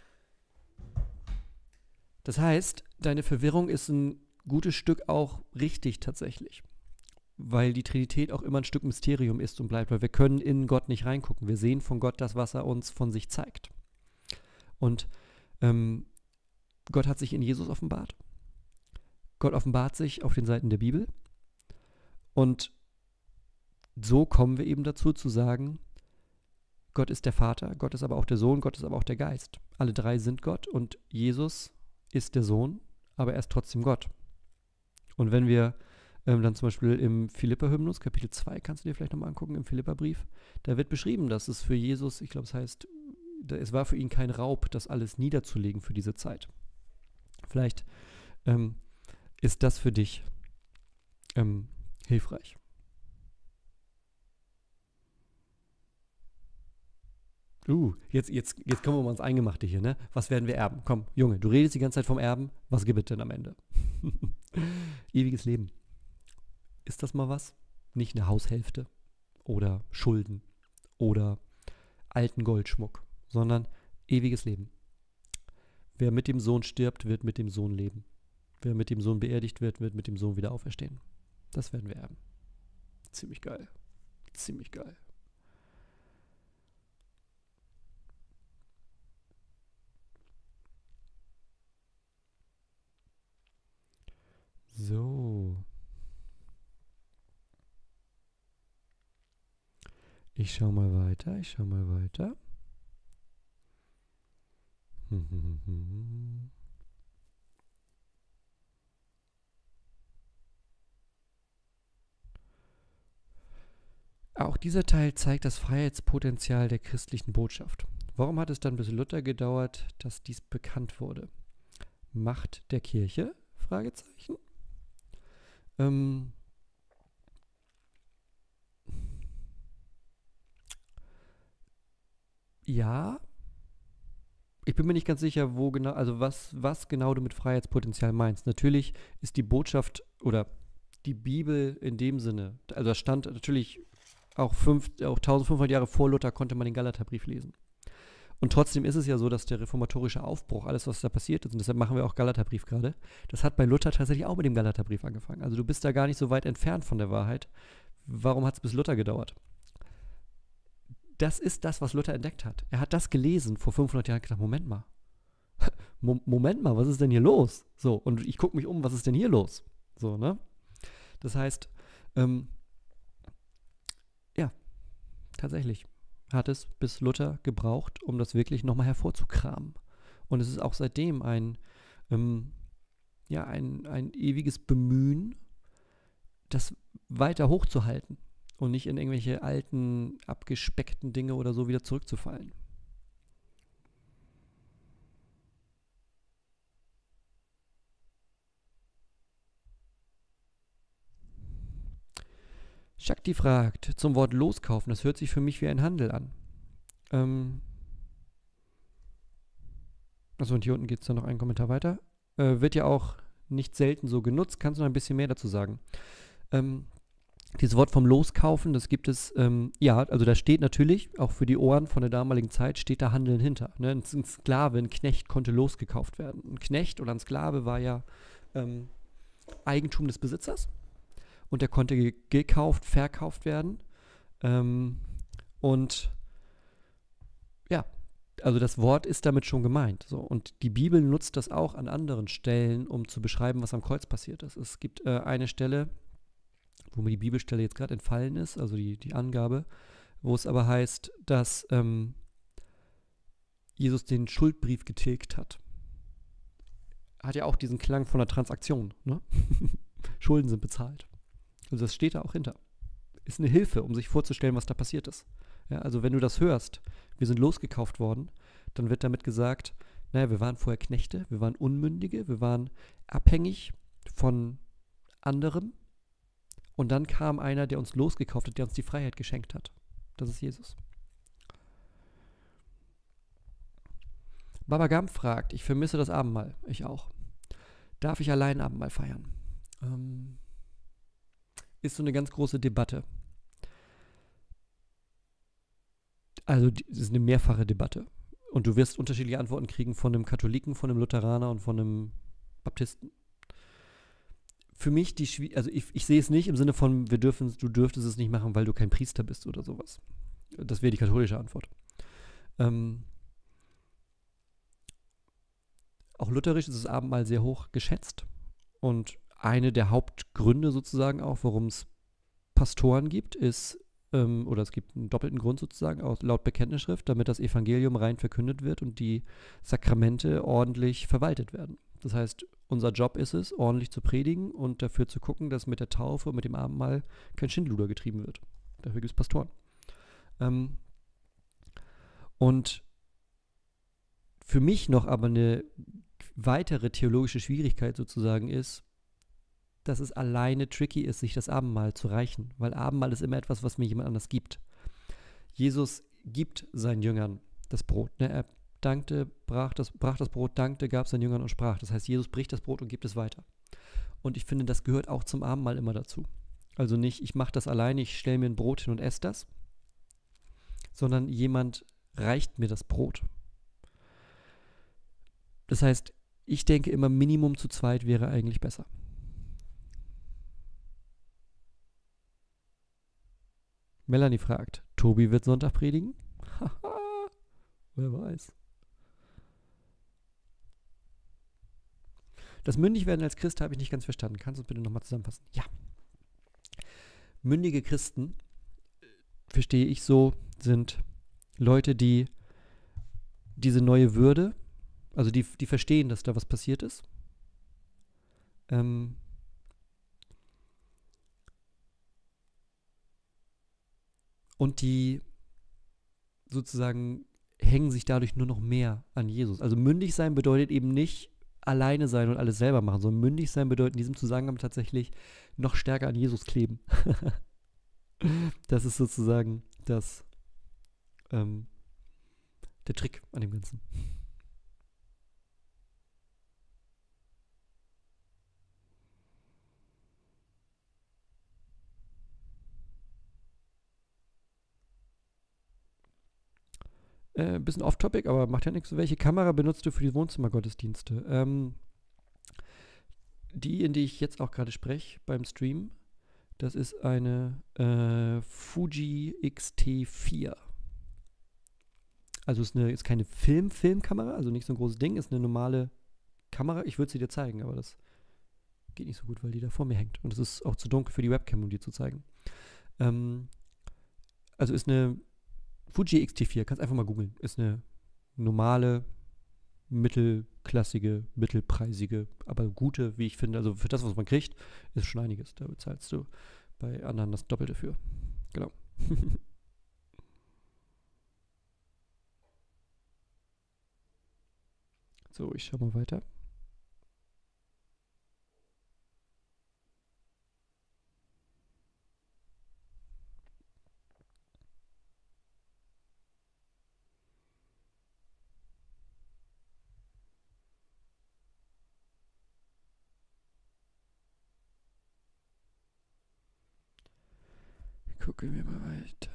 Das heißt, deine Verwirrung ist ein gutes Stück auch richtig tatsächlich, weil die Trinität auch immer ein Stück Mysterium ist und bleibt, weil wir können in Gott nicht reingucken. Wir sehen von Gott das, was er uns von sich zeigt. Und ähm, Gott hat sich in Jesus offenbart. Gott offenbart sich auf den Seiten der Bibel Und so kommen wir eben dazu zu sagen, Gott ist der Vater, Gott ist aber auch der Sohn, Gott ist aber auch der Geist. Alle drei sind Gott und Jesus ist der Sohn, aber er ist trotzdem Gott. Und wenn wir ähm, dann zum Beispiel im Philipper-Hymnus, Kapitel zwei, kannst du dir vielleicht nochmal angucken, im Philipperbrief, da wird beschrieben, dass es für Jesus, ich glaube, es heißt, es war für ihn kein Raub, das alles niederzulegen für diese Zeit. Vielleicht ähm, ist das für dich ähm, hilfreich. Uh, jetzt, jetzt, jetzt kommen wir mal ins Eingemachte hier, ne? Was werden wir erben? Komm, Junge, du redest die ganze Zeit vom Erben. Was gibt es denn am Ende? Ewiges Leben. Ist das mal was? Nicht eine Haushälfte oder Schulden oder alten Goldschmuck, sondern ewiges Leben. Wer mit dem Sohn stirbt, wird mit dem Sohn leben. Wer mit dem Sohn beerdigt wird, wird mit dem Sohn wieder auferstehen. Das werden wir erben. Ziemlich geil. Ziemlich geil. So. Ich schau mal weiter, ich schau mal weiter. Auch dieser Teil zeigt das Freiheitspotenzial der christlichen Botschaft. Warum hat es dann bis Luther gedauert, dass dies bekannt wurde? Macht der Kirche? Fragezeichen. Ähm, ja. Ich bin mir nicht ganz sicher, wo genau, also was, was genau du mit Freiheitspotenzial meinst. Natürlich ist die Botschaft oder die Bibel in dem Sinne, also da stand natürlich auch, fünf, auch eintausendfünfhundert Jahre vor Luther konnte man den Galaterbrief lesen. Und trotzdem ist es ja so, dass der reformatorische Aufbruch, alles was da passiert ist, und deshalb machen wir auch Galaterbrief gerade, das hat bei Luther tatsächlich auch mit dem Galaterbrief angefangen. Also du bist da gar nicht so weit entfernt von der Wahrheit. Warum hat es bis Luther gedauert? Das ist das, was Luther entdeckt hat. Er hat das gelesen vor fünfhundert Jahren und gedacht, Moment mal, Mo- Moment mal, was ist denn hier los? So, und ich gucke mich um, was ist denn hier los? So, ne? Das heißt, ähm, ja, tatsächlich hat es bis Luther gebraucht, um das wirklich nochmal hervorzukramen. Und es ist auch seitdem ein, ähm, ja, ein, ein ewiges Bemühen, das weiter hochzuhalten und nicht in irgendwelche alten, abgespeckten Dinge oder so wieder zurückzufallen. Shakti fragt, zum Wort loskaufen, das hört sich für mich wie ein Handel an. Ähm, achso, und hier unten geht es dann noch einen Kommentar weiter. Äh, wird ja auch nicht selten so genutzt. Kannst du noch ein bisschen mehr dazu sagen? Ähm, dieses Wort vom Loskaufen, das gibt es, ähm, ja, also da steht natürlich, auch für die Ohren von der damaligen Zeit, steht da Handeln hinter. Ne? Ein, ein Sklave, ein Knecht konnte losgekauft werden. Ein Knecht oder ein Sklave war ja ähm, Eigentum des Besitzers und der konnte ge- gekauft, verkauft werden. Ähm, und ja, also das Wort ist damit schon gemeint. So. Und die Bibel nutzt das auch an anderen Stellen, um zu beschreiben, was am Kreuz passiert ist. Es gibt äh, eine Stelle, wo mir die Bibelstelle jetzt gerade entfallen ist, also die, die Angabe, wo es aber heißt, dass ähm, Jesus den Schuldbrief getilgt hat. Hat ja auch diesen Klang von einer Transaktion. Ne? Schulden sind bezahlt. Also das steht da auch hinter. Ist eine Hilfe, um sich vorzustellen, was da passiert ist. Ja, also wenn du das hörst, wir sind losgekauft worden, dann wird damit gesagt, naja, wir waren vorher Knechte, wir waren Unmündige, wir waren abhängig von anderem. Und dann kam einer, der uns losgekauft hat, der uns die Freiheit geschenkt hat. Das ist Jesus. Baba Gam fragt, ich vermisse das Abendmahl. Ich auch. Darf ich allein Abendmahl feiern? Ähm, ist so eine ganz große Debatte. Also es ist eine mehrfache Debatte. Und du wirst unterschiedliche Antworten kriegen von einem Katholiken, von einem Lutheraner und von einem Baptisten. Für mich die, also ich, ich sehe es nicht im Sinne von, wir dürfen, du dürftest es nicht machen, weil du kein Priester bist oder sowas. Das wäre die katholische Antwort. Ähm, auch lutherisch ist das Abendmahl sehr hoch geschätzt und eine der Hauptgründe sozusagen auch, warum es Pastoren gibt, ist, ähm, oder es gibt einen doppelten Grund sozusagen, auch laut Bekenntnisschrift, damit das Evangelium rein verkündet wird und die Sakramente ordentlich verwaltet werden. Das heißt, unser Job ist es, ordentlich zu predigen und dafür zu gucken, dass mit der Taufe und mit dem Abendmahl kein Schindluder getrieben wird. Dafür gibt es Pastoren. Ähm, und für mich noch aber eine weitere theologische Schwierigkeit sozusagen ist, dass es alleine tricky ist, sich das Abendmahl zu reichen, weil Abendmahl ist immer etwas, was mir jemand anders gibt. Jesus gibt seinen Jüngern das Brot. Ne? Er dankte, brach das, brach das Brot, dankte, gab seinen Jüngern und sprach. Das heißt, Jesus bricht das Brot und gibt es weiter. Und ich finde, das gehört auch zum Abendmahl immer dazu. Also nicht, ich mache das alleine, ich stelle mir ein Brot hin und esse das, sondern jemand reicht mir das Brot. Das heißt, ich denke immer, Minimum zu zweit wäre eigentlich besser. Melanie fragt, Tobi wird Sonntag predigen? Haha, wer weiß. Das Mündigwerden als Christ habe ich nicht ganz verstanden. Kannst du es bitte nochmal zusammenfassen? Ja. Mündige Christen, verstehe ich so, sind Leute, die diese neue Würde, also die, die verstehen, dass da was passiert ist, ähm, und die sozusagen hängen sich dadurch nur noch mehr an Jesus. Also mündig sein bedeutet eben nicht alleine sein und alles selber machen, sondern mündig sein bedeutet in diesem Zusammenhang tatsächlich noch stärker an Jesus kleben. Das ist sozusagen das, ähm, der Trick an dem Ganzen. Äh, ein bisschen off-topic, aber macht ja nichts. Welche Kamera benutzt du für die Wohnzimmergottesdienste? Ähm, die, in die ich jetzt auch gerade spreche beim Stream, das ist eine äh, Fuji X T vier. Also ist, eine, ist keine Film-Filmkamera, also nicht so ein großes Ding, ist eine normale Kamera. Ich würde sie dir zeigen, aber das geht nicht so gut, weil die da vor mir hängt. Und es ist auch zu dunkel für die Webcam, um die zu zeigen. Ähm, also ist eine Fuji X T vier, kannst einfach mal googeln. Ist eine normale, mittelklassige, mittelpreisige, aber gute, wie ich finde. Also für das, was man kriegt, ist schon einiges. Da bezahlst du bei anderen das Doppelte für. Genau. So, ich schau mal weiter. Gucken wir mal weiter.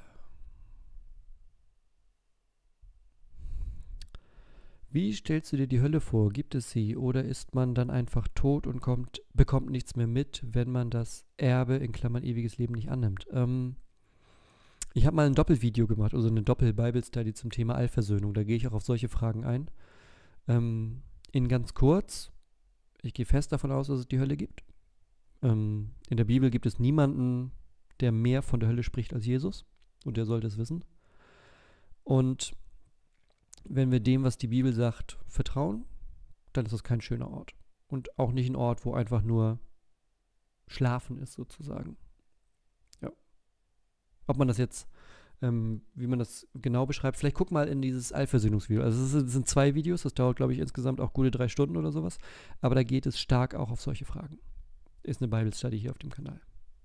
Wie stellst du dir die Hölle vor? Gibt es sie? Oder ist man dann einfach tot und kommt, bekommt nichts mehr mit, wenn man das Erbe in Klammern ewiges Leben nicht annimmt? Ähm, ich habe mal ein Doppelvideo gemacht, also eine Doppel-Bible-Study zum Thema Allversöhnung. Da gehe ich auch auf solche Fragen ein. Ähm, in ganz kurz, ich gehe fest davon aus, dass es die Hölle gibt. Ähm, in der Bibel gibt es niemanden, der mehr von der Hölle spricht als Jesus. Und der sollte es wissen. Und wenn wir dem, was die Bibel sagt, vertrauen, dann ist das kein schöner Ort. Und auch nicht ein Ort, wo einfach nur Schlafen ist, sozusagen. Ja. Ob man das jetzt, ähm, wie man das genau beschreibt, vielleicht guck mal in dieses Allversöhnungsvideo. Also es, ist, es sind zwei Videos, das dauert, glaube ich, insgesamt auch gute drei Stunden oder sowas. Aber da geht es stark auch auf solche Fragen. Ist eine Bible Study hier auf dem Kanal.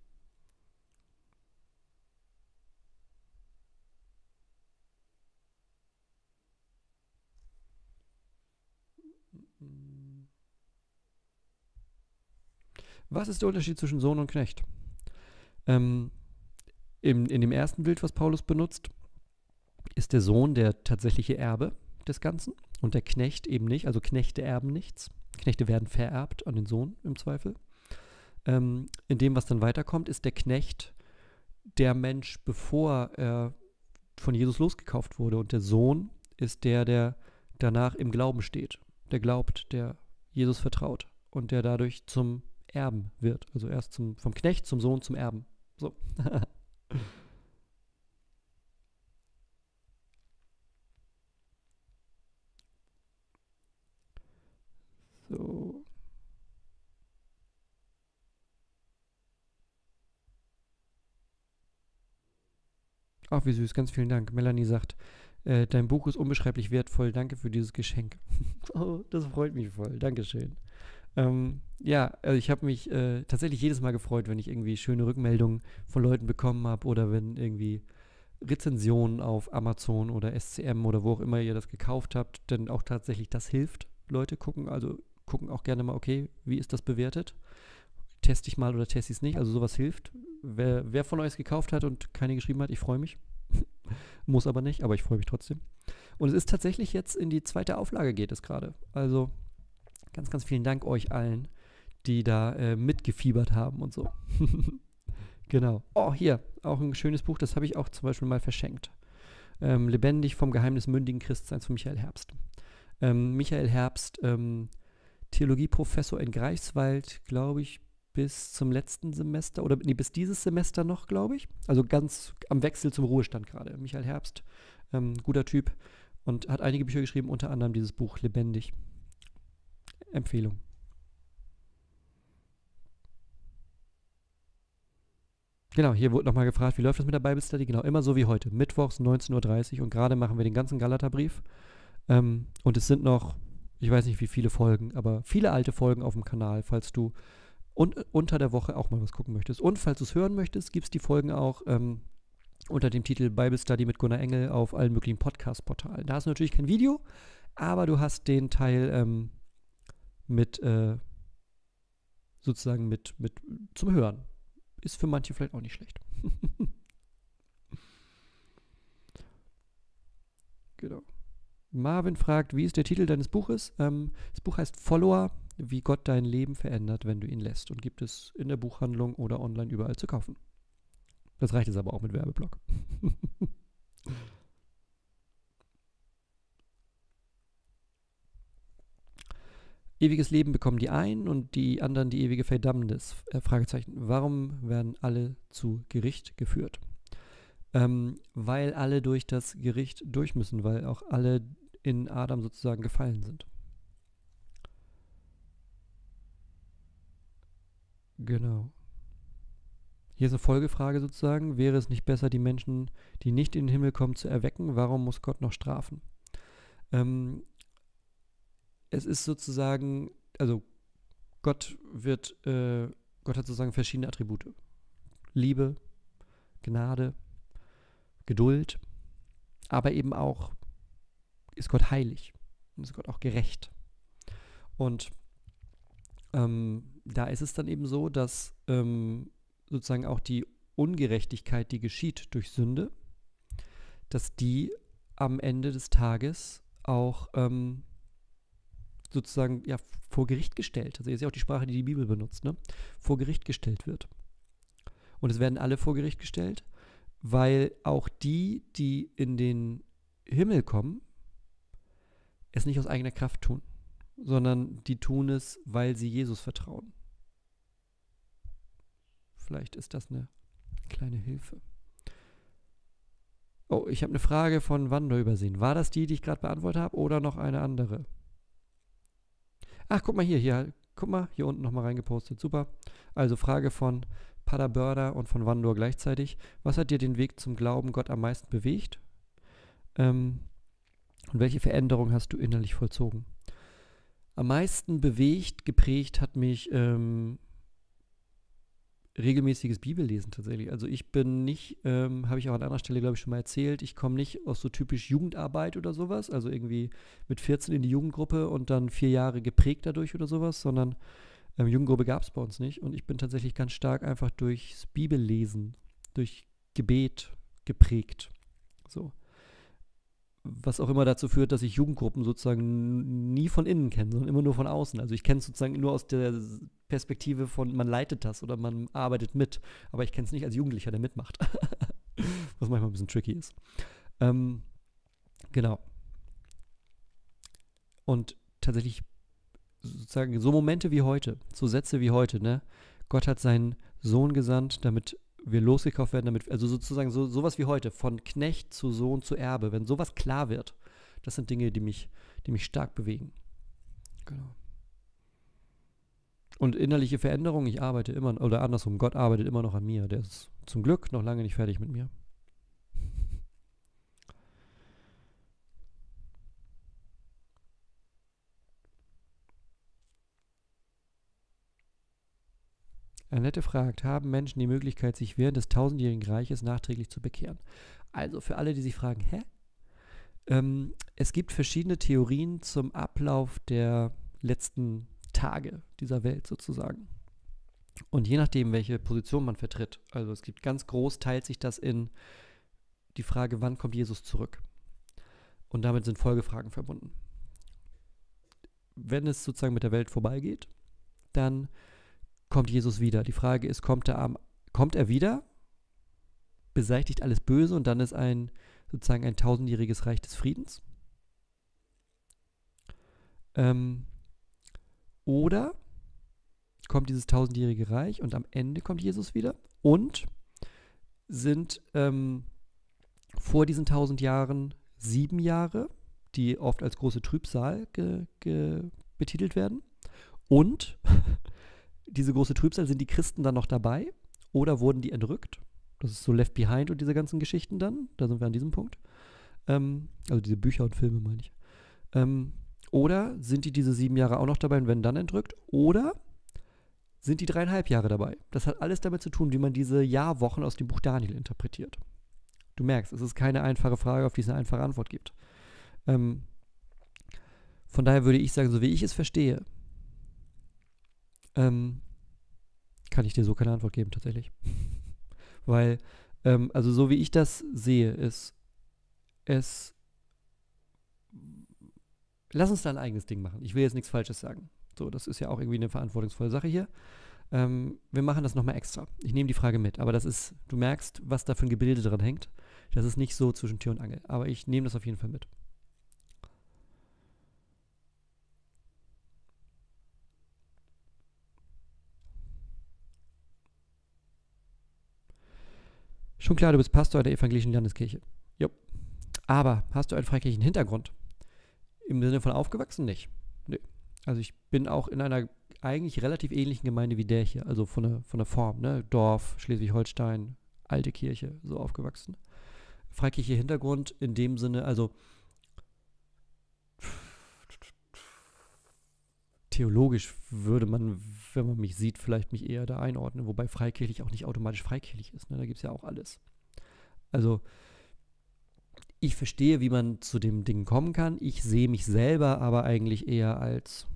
Was ist der Unterschied zwischen Sohn und Knecht? Ähm, im, in dem ersten Bild, was Paulus benutzt, ist der Sohn der tatsächliche Erbe des Ganzen und der Knecht eben nicht. Also Knechte erben nichts. Knechte werden vererbt an den Sohn im Zweifel. Ähm, in dem, was dann weiterkommt, ist der Knecht der Mensch, bevor er von Jesus losgekauft wurde. Und der Sohn ist der, der danach im Glauben steht. Der glaubt, der Jesus vertraut und der dadurch zum Erben wird. Also erst zum, vom Knecht zum Sohn zum Erben. So. So. Ach, wie süß, ganz vielen Dank. Melanie sagt, äh, dein Buch ist unbeschreiblich wertvoll. Danke für dieses Geschenk. Oh, das freut mich voll. Dankeschön. Ähm, ja, also ich habe mich äh, tatsächlich jedes Mal gefreut, wenn ich irgendwie schöne Rückmeldungen von Leuten bekommen habe oder wenn irgendwie Rezensionen auf Amazon oder S C M oder wo auch immer ihr das gekauft habt, denn auch tatsächlich das hilft. Leute gucken, also gucken auch gerne mal, okay, wie ist das bewertet? Teste ich mal oder teste ich es nicht? Also sowas hilft. Wer, wer von euch es gekauft hat und keine geschrieben hat, ich freue mich. Muss aber nicht, aber ich freue mich trotzdem. Und es ist tatsächlich jetzt in die zweite Auflage geht es gerade. Also ganz, ganz vielen Dank euch allen, die da äh, mitgefiebert haben und so. Genau. Oh, hier, auch ein schönes Buch, das habe ich auch zum Beispiel mal verschenkt. Ähm, Lebendig vom Geheimnis mündigen Christseins von Michael Herbst. Ähm, Michael Herbst, ähm, Theologieprofessor in Greifswald, glaube ich, bis zum letzten Semester oder nee, bis dieses Semester noch, glaube ich. Also ganz am Wechsel zum Ruhestand gerade. Michael Herbst, ähm, guter Typ und hat einige Bücher geschrieben, unter anderem dieses Buch Lebendig. Empfehlung. Genau, hier wurde nochmal gefragt, wie läuft das mit der Bible Study? Genau, immer so wie heute. Mittwochs neunzehn Uhr dreißig und gerade machen wir den ganzen Galaterbrief. Ähm, und es sind noch, ich weiß nicht wie viele Folgen, aber viele alte Folgen auf dem Kanal, falls du un unter der Woche auch mal was gucken möchtest. Und falls du es hören möchtest, gibt es die Folgen auch ähm, unter dem Titel Bible Study mit Gunnar Engel auf allen möglichen Podcast-Portalen. Da hast du natürlich kein Video, aber du hast den Teil ähm, mit äh, sozusagen mit, mit zum Hören. Ist für manche vielleicht auch nicht schlecht. Genau. Marvin fragt, wie ist der Titel deines Buches? Ähm, das Buch heißt Follower, wie Gott dein Leben verändert, wenn du ihn lässt. Und gibt es in der Buchhandlung oder online überall zu kaufen. Das reicht jetzt aber auch mit Werbeblock. Ewiges Leben bekommen die einen und die anderen die ewige Verdammnis. Äh, Fragezeichen. Warum werden alle zu Gericht geführt? Ähm, weil alle durch das Gericht durch müssen, weil auch alle in Adam sozusagen gefallen sind. Genau. Hier ist eine Folgefrage sozusagen. Wäre es nicht besser, die Menschen, die nicht in den Himmel kommen, zu erwecken? Warum muss Gott noch strafen? Ähm, es ist sozusagen, also Gott wird, äh, Gott hat sozusagen verschiedene Attribute. Liebe, Gnade, Geduld, aber eben auch ist Gott heilig und ist Gott auch gerecht. Und ähm, da ist es dann eben so, dass ähm, sozusagen auch die Ungerechtigkeit, die geschieht durch Sünde, dass die am Ende des Tages auch ähm, sozusagen ja, vor Gericht gestellt, also ist ja auch die Sprache, die die Bibel benutzt, ne? Vor Gericht gestellt wird. Und es werden alle vor Gericht gestellt, weil auch die, die in den Himmel kommen, es nicht aus eigener Kraft tun, sondern die tun es, weil sie Jesus vertrauen. Vielleicht ist das eine kleine Hilfe. Oh, ich habe eine Frage von Wanda übersehen. War das die, die ich gerade beantwortet habe oder noch eine andere? Ach, guck mal hier, hier, guck mal, hier unten nochmal reingepostet. Super. Also Frage von Paderborda und von Wandor gleichzeitig. Was hat dir den Weg zum Glauben Gott am meisten bewegt? Ähm, und welche Veränderung hast du innerlich vollzogen? Am meisten bewegt, geprägt hat mich ähm, regelmäßiges Bibellesen tatsächlich. Also ich bin nicht, ähm, habe ich auch an anderer Stelle, glaube ich, schon mal erzählt, ich komme nicht aus so typisch Jugendarbeit oder sowas, also irgendwie mit vierzehn in die Jugendgruppe und dann vier Jahre geprägt dadurch oder sowas, sondern ähm, Jugendgruppe gab es bei uns nicht und ich bin tatsächlich ganz stark einfach durchs Bibellesen, durch Gebet geprägt. So. Was auch immer dazu führt, dass ich Jugendgruppen sozusagen nie von innen kenne, sondern immer nur von außen. Also ich kenne es sozusagen nur aus der Perspektive von, man leitet das oder man arbeitet mit, aber ich kenne es nicht als Jugendlicher, der mitmacht. Was manchmal ein bisschen tricky ist. Ähm, genau. Und tatsächlich sozusagen so Momente wie heute, so Sätze wie heute, ne? Gott hat seinen Sohn gesandt, damit wir losgekauft werden damit, also sozusagen so, sowas wie heute, von Knecht zu Sohn zu Erbe, wenn sowas klar wird, das sind Dinge, die mich, die mich stark bewegen. Genau. Und innerliche Veränderung, ich arbeite immer, oder andersrum, Gott arbeitet immer noch an mir. Der ist zum Glück noch lange nicht fertig mit mir. Annette fragt, haben Menschen die Möglichkeit, sich während des tausendjährigen Reiches nachträglich zu bekehren? Also für alle, die sich fragen, hä? Ähm, es gibt verschiedene Theorien zum Ablauf der letzten Tage dieser Welt sozusagen. Und je nachdem, welche Position man vertritt, also es gibt ganz groß, teilt sich das in die Frage, wann kommt Jesus zurück? Und damit sind Folgefragen verbunden. Wenn es sozusagen mit der Welt vorbeigeht, dann kommt Jesus wieder. Die Frage ist, kommt er, am, kommt er wieder, beseitigt alles Böse und dann ist ein sozusagen ein tausendjähriges Reich des Friedens? Ähm, oder kommt dieses tausendjährige Reich und am Ende kommt Jesus wieder und sind ähm, vor diesen tausend Jahren sieben Jahre, die oft als große Trübsal ge, ge, betitelt werden. Und diese große Trübsal, sind die Christen dann noch dabei oder wurden die entrückt? Das ist so Left Behind und diese ganzen Geschichten dann. Da sind wir an diesem Punkt. Ähm, also diese Bücher und Filme meine ich. Ähm, oder sind die diese sieben Jahre auch noch dabei und werden dann entrückt? Oder sind die dreieinhalb Jahre dabei? Das hat alles damit zu tun, wie man diese Jahrwochen aus dem Buch Daniel interpretiert. Du merkst, es ist keine einfache Frage, auf die es eine einfache Antwort gibt. Ähm, von daher würde ich sagen, so wie ich es verstehe, ähm, kann ich dir so keine Antwort geben tatsächlich. Weil, ähm, also so wie ich das sehe, ist es, lass uns da ein eigenes Ding machen. Ich will jetzt nichts Falsches sagen. So, das ist ja auch irgendwie eine verantwortungsvolle Sache hier. Ähm, wir machen das nochmal extra. Ich nehme die Frage mit, aber das ist, du merkst, was da für ein Gebilde dran hängt. Das ist nicht so zwischen Tür und Angel, aber ich nehme das auf jeden Fall mit. Schon klar, du bist Pastor der evangelischen Landeskirche. Jo. Aber hast du einen freikirchlichen Hintergrund? Im Sinne von aufgewachsen? Nicht. Nee. Also ich bin auch in einer eigentlich relativ ähnlichen Gemeinde wie der hier, also von der, von der Form, ne? Dorf, Schleswig-Holstein, alte Kirche, so aufgewachsen. Freikirchlicher Hintergrund in dem Sinne, also theologisch würde man, wenn man mich sieht, vielleicht mich eher da einordnen, wobei freikirchlich auch nicht automatisch freikirchlich ist, ne? Da gibt es ja auch alles. Also ich verstehe, wie man zu dem Ding kommen kann. Ich sehe mich selber aber eigentlich eher als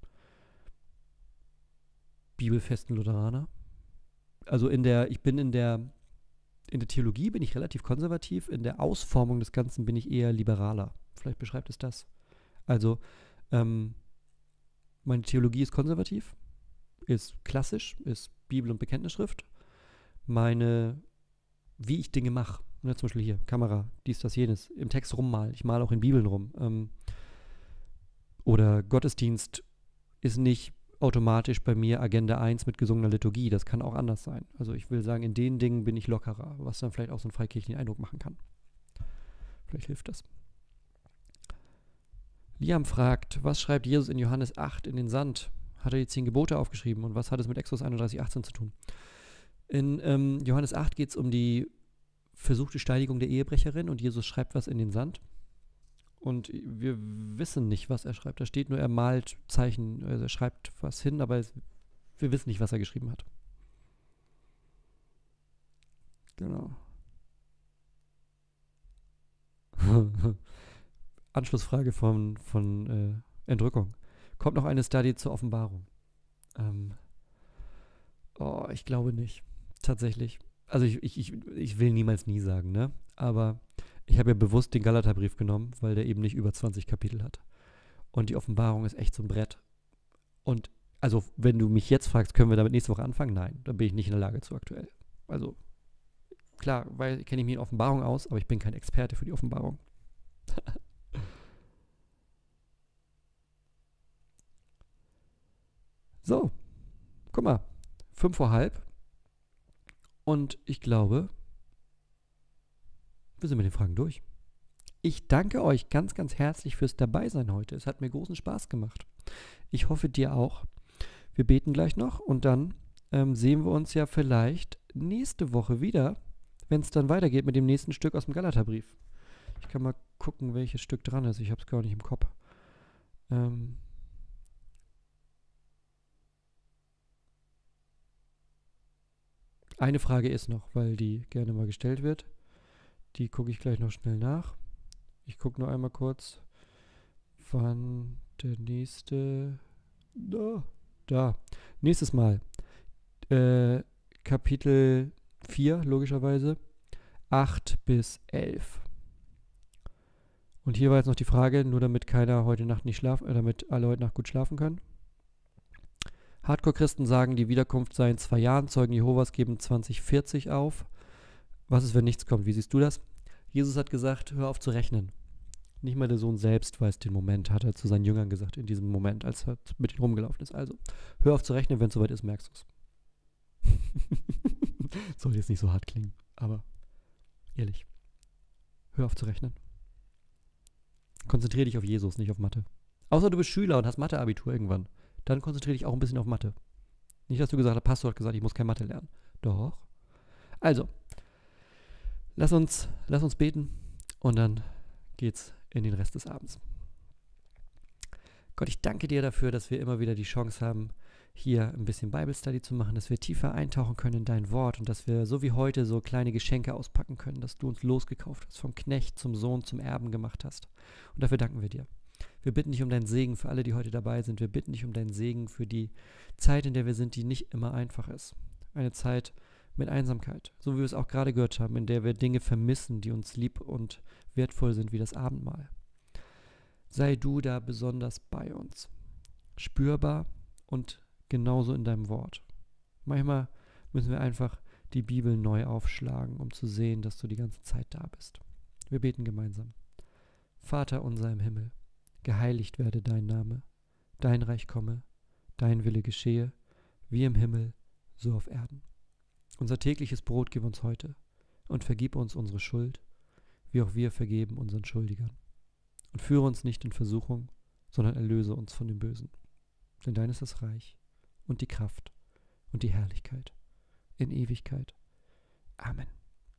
bibelfesten Lutheraner. Also in der, ich bin in der, in der Theologie bin ich relativ konservativ, in der Ausformung des Ganzen bin ich eher liberaler. Vielleicht beschreibt es das. Also, ähm, meine Theologie ist konservativ, ist klassisch, ist Bibel- und Bekenntnisschrift. Meine, wie ich Dinge mache, ne, zum Beispiel hier, Kamera, dies, das, jenes, im Text rummalen, ich male auch in Bibeln rum. Ähm, oder Gottesdienst ist nicht automatisch bei mir Agenda eins mit gesungener Liturgie. Das kann auch anders sein. Also ich will sagen, in den Dingen bin ich lockerer, was dann vielleicht auch so einen freikirchlichen Eindruck machen kann. Vielleicht hilft das. Liam fragt, was schreibt Jesus in Johannes acht in den Sand? Hat er die zehn Gebote aufgeschrieben und was hat es mit Exodus einunddreißig, achtzehn zu tun? In ähm, Johannes acht geht es um die versuchte Steinigung der Ehebrecherin und Jesus schreibt was in den Sand. Und wir wissen nicht, was er schreibt. Da steht nur, er malt Zeichen, also er schreibt was hin, aber es, wir wissen nicht, was er geschrieben hat. Genau. Anschlussfrage von, von äh, Entrückung. Kommt noch eine Study zur Offenbarung? Ähm, oh, ich glaube nicht. Tatsächlich. Also ich, ich, ich, ich will niemals nie sagen, ne? Aber ich habe ja bewusst den Galaterbrief genommen, weil der eben nicht über zwanzig Kapitel hat. Und die Offenbarung ist echt so ein Brett. Und also, wenn du mich jetzt fragst, können wir damit nächste Woche anfangen? Nein, da bin ich nicht in der Lage zu aktuell. Also, klar, weil kenne ich mich in Offenbarung aus, aber ich bin kein Experte für die Offenbarung. So, guck mal, fünf vor halb. Und ich glaube, wir sind mit den Fragen durch. Ich danke euch ganz, ganz herzlich fürs Dabeisein heute. Es hat mir großen Spaß gemacht. Ich hoffe, dir auch. Wir beten gleich noch und dann ähm, sehen wir uns ja vielleicht nächste Woche wieder, wenn es dann weitergeht mit dem nächsten Stück aus dem Galaterbrief. Ich kann mal gucken, welches Stück dran ist. Ich habe es gar nicht im Kopf. Ähm Eine Frage ist noch, weil die gerne mal gestellt wird. Die gucke ich gleich noch schnell nach. Ich gucke nur einmal kurz, wann der nächste... Da, da. Nächstes Mal. Äh, Kapitel vier, logischerweise. acht bis elf. Und hier war jetzt noch die Frage, nur damit keiner heute Nacht nicht schlafen, äh, damit alle heute Nacht gut schlafen können. Hardcore-Christen sagen, die Wiederkunft sei in zwei Jahren. Zeugen Jehovas geben zwanzig vierzig auf. Was ist, wenn nichts kommt? Wie siehst du das? Jesus hat gesagt, hör auf zu rechnen. Nicht mal der Sohn selbst weiß den Moment, hat er zu seinen Jüngern gesagt, in diesem Moment, als er mit ihnen rumgelaufen ist. Also, hör auf zu rechnen, wenn es soweit ist, merkst du es. Soll jetzt nicht so hart klingen, aber ehrlich. Hör auf zu rechnen. Konzentriere dich auf Jesus, nicht auf Mathe. Außer du bist Schüler und hast Mathe-Abitur irgendwann. Dann konzentriere dich auch ein bisschen auf Mathe. Nicht, dass du gesagt hast, der Pastor hat gesagt, ich muss kein Mathe lernen. Doch. Also, lass uns, lass uns beten und dann geht's in den Rest des Abends. Gott, ich danke dir dafür, dass wir immer wieder die Chance haben, hier ein bisschen Bible Study zu machen, dass wir tiefer eintauchen können in dein Wort und dass wir so wie heute so kleine Geschenke auspacken können, dass du uns losgekauft hast, vom Knecht zum Sohn, zum Erben gemacht hast. Und dafür danken wir dir. Wir bitten dich um deinen Segen für alle, die heute dabei sind. Wir bitten dich um deinen Segen für die Zeit, in der wir sind, die nicht immer einfach ist. Eine Zeit mit Einsamkeit, so wie wir es auch gerade gehört haben, in der wir Dinge vermissen, die uns lieb und wertvoll sind, wie das Abendmahl. Sei du da besonders bei uns, spürbar und genauso in deinem Wort. Manchmal müssen wir einfach die Bibel neu aufschlagen, um zu sehen, dass du die ganze Zeit da bist. Wir beten gemeinsam. Vater unser im Himmel, geheiligt werde dein Name, dein Reich komme, dein Wille geschehe, wie im Himmel, so auf Erden. Unser tägliches Brot gib uns heute und vergib uns unsere Schuld, wie auch wir vergeben unseren Schuldigern. Und führe uns nicht in Versuchung, sondern erlöse uns von dem Bösen. Denn dein ist das Reich und die Kraft und die Herrlichkeit in Ewigkeit. Amen.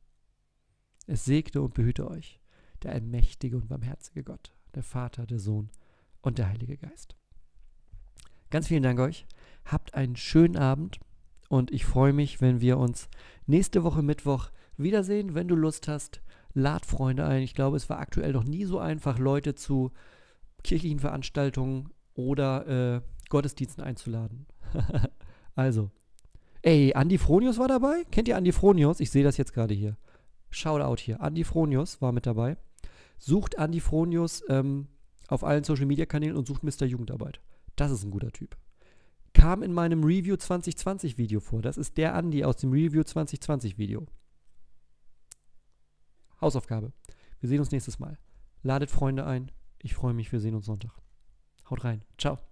Es segne und behüte euch der allmächtige und barmherzige Gott, der Vater, der Sohn und der Heilige Geist. Ganz vielen Dank euch. Habt einen schönen Abend und ich freue mich, wenn wir uns nächste Woche Mittwoch wiedersehen. Wenn du Lust hast, lad Freunde ein. Ich glaube, es war aktuell noch nie so einfach, Leute zu kirchlichen Veranstaltungen oder äh, Gottesdiensten einzuladen. Also, ey, Andi Fronius war dabei? Kennt ihr Andi Fronius? Ich sehe das jetzt gerade hier. Shoutout hier. Andi Fronius war mit dabei. Sucht Andi Fronius ähm, auf allen Social-Media-Kanälen und sucht Mister Jugendarbeit. Das ist ein guter Typ. Kam in meinem Review zwanzig zwanzig Video vor. Das ist der Andi aus dem Review zwanzig zwanzig Video. Hausaufgabe. Wir sehen uns nächstes Mal. Ladet Freunde ein. Ich freue mich, wir sehen uns Sonntag. Haut rein. Ciao.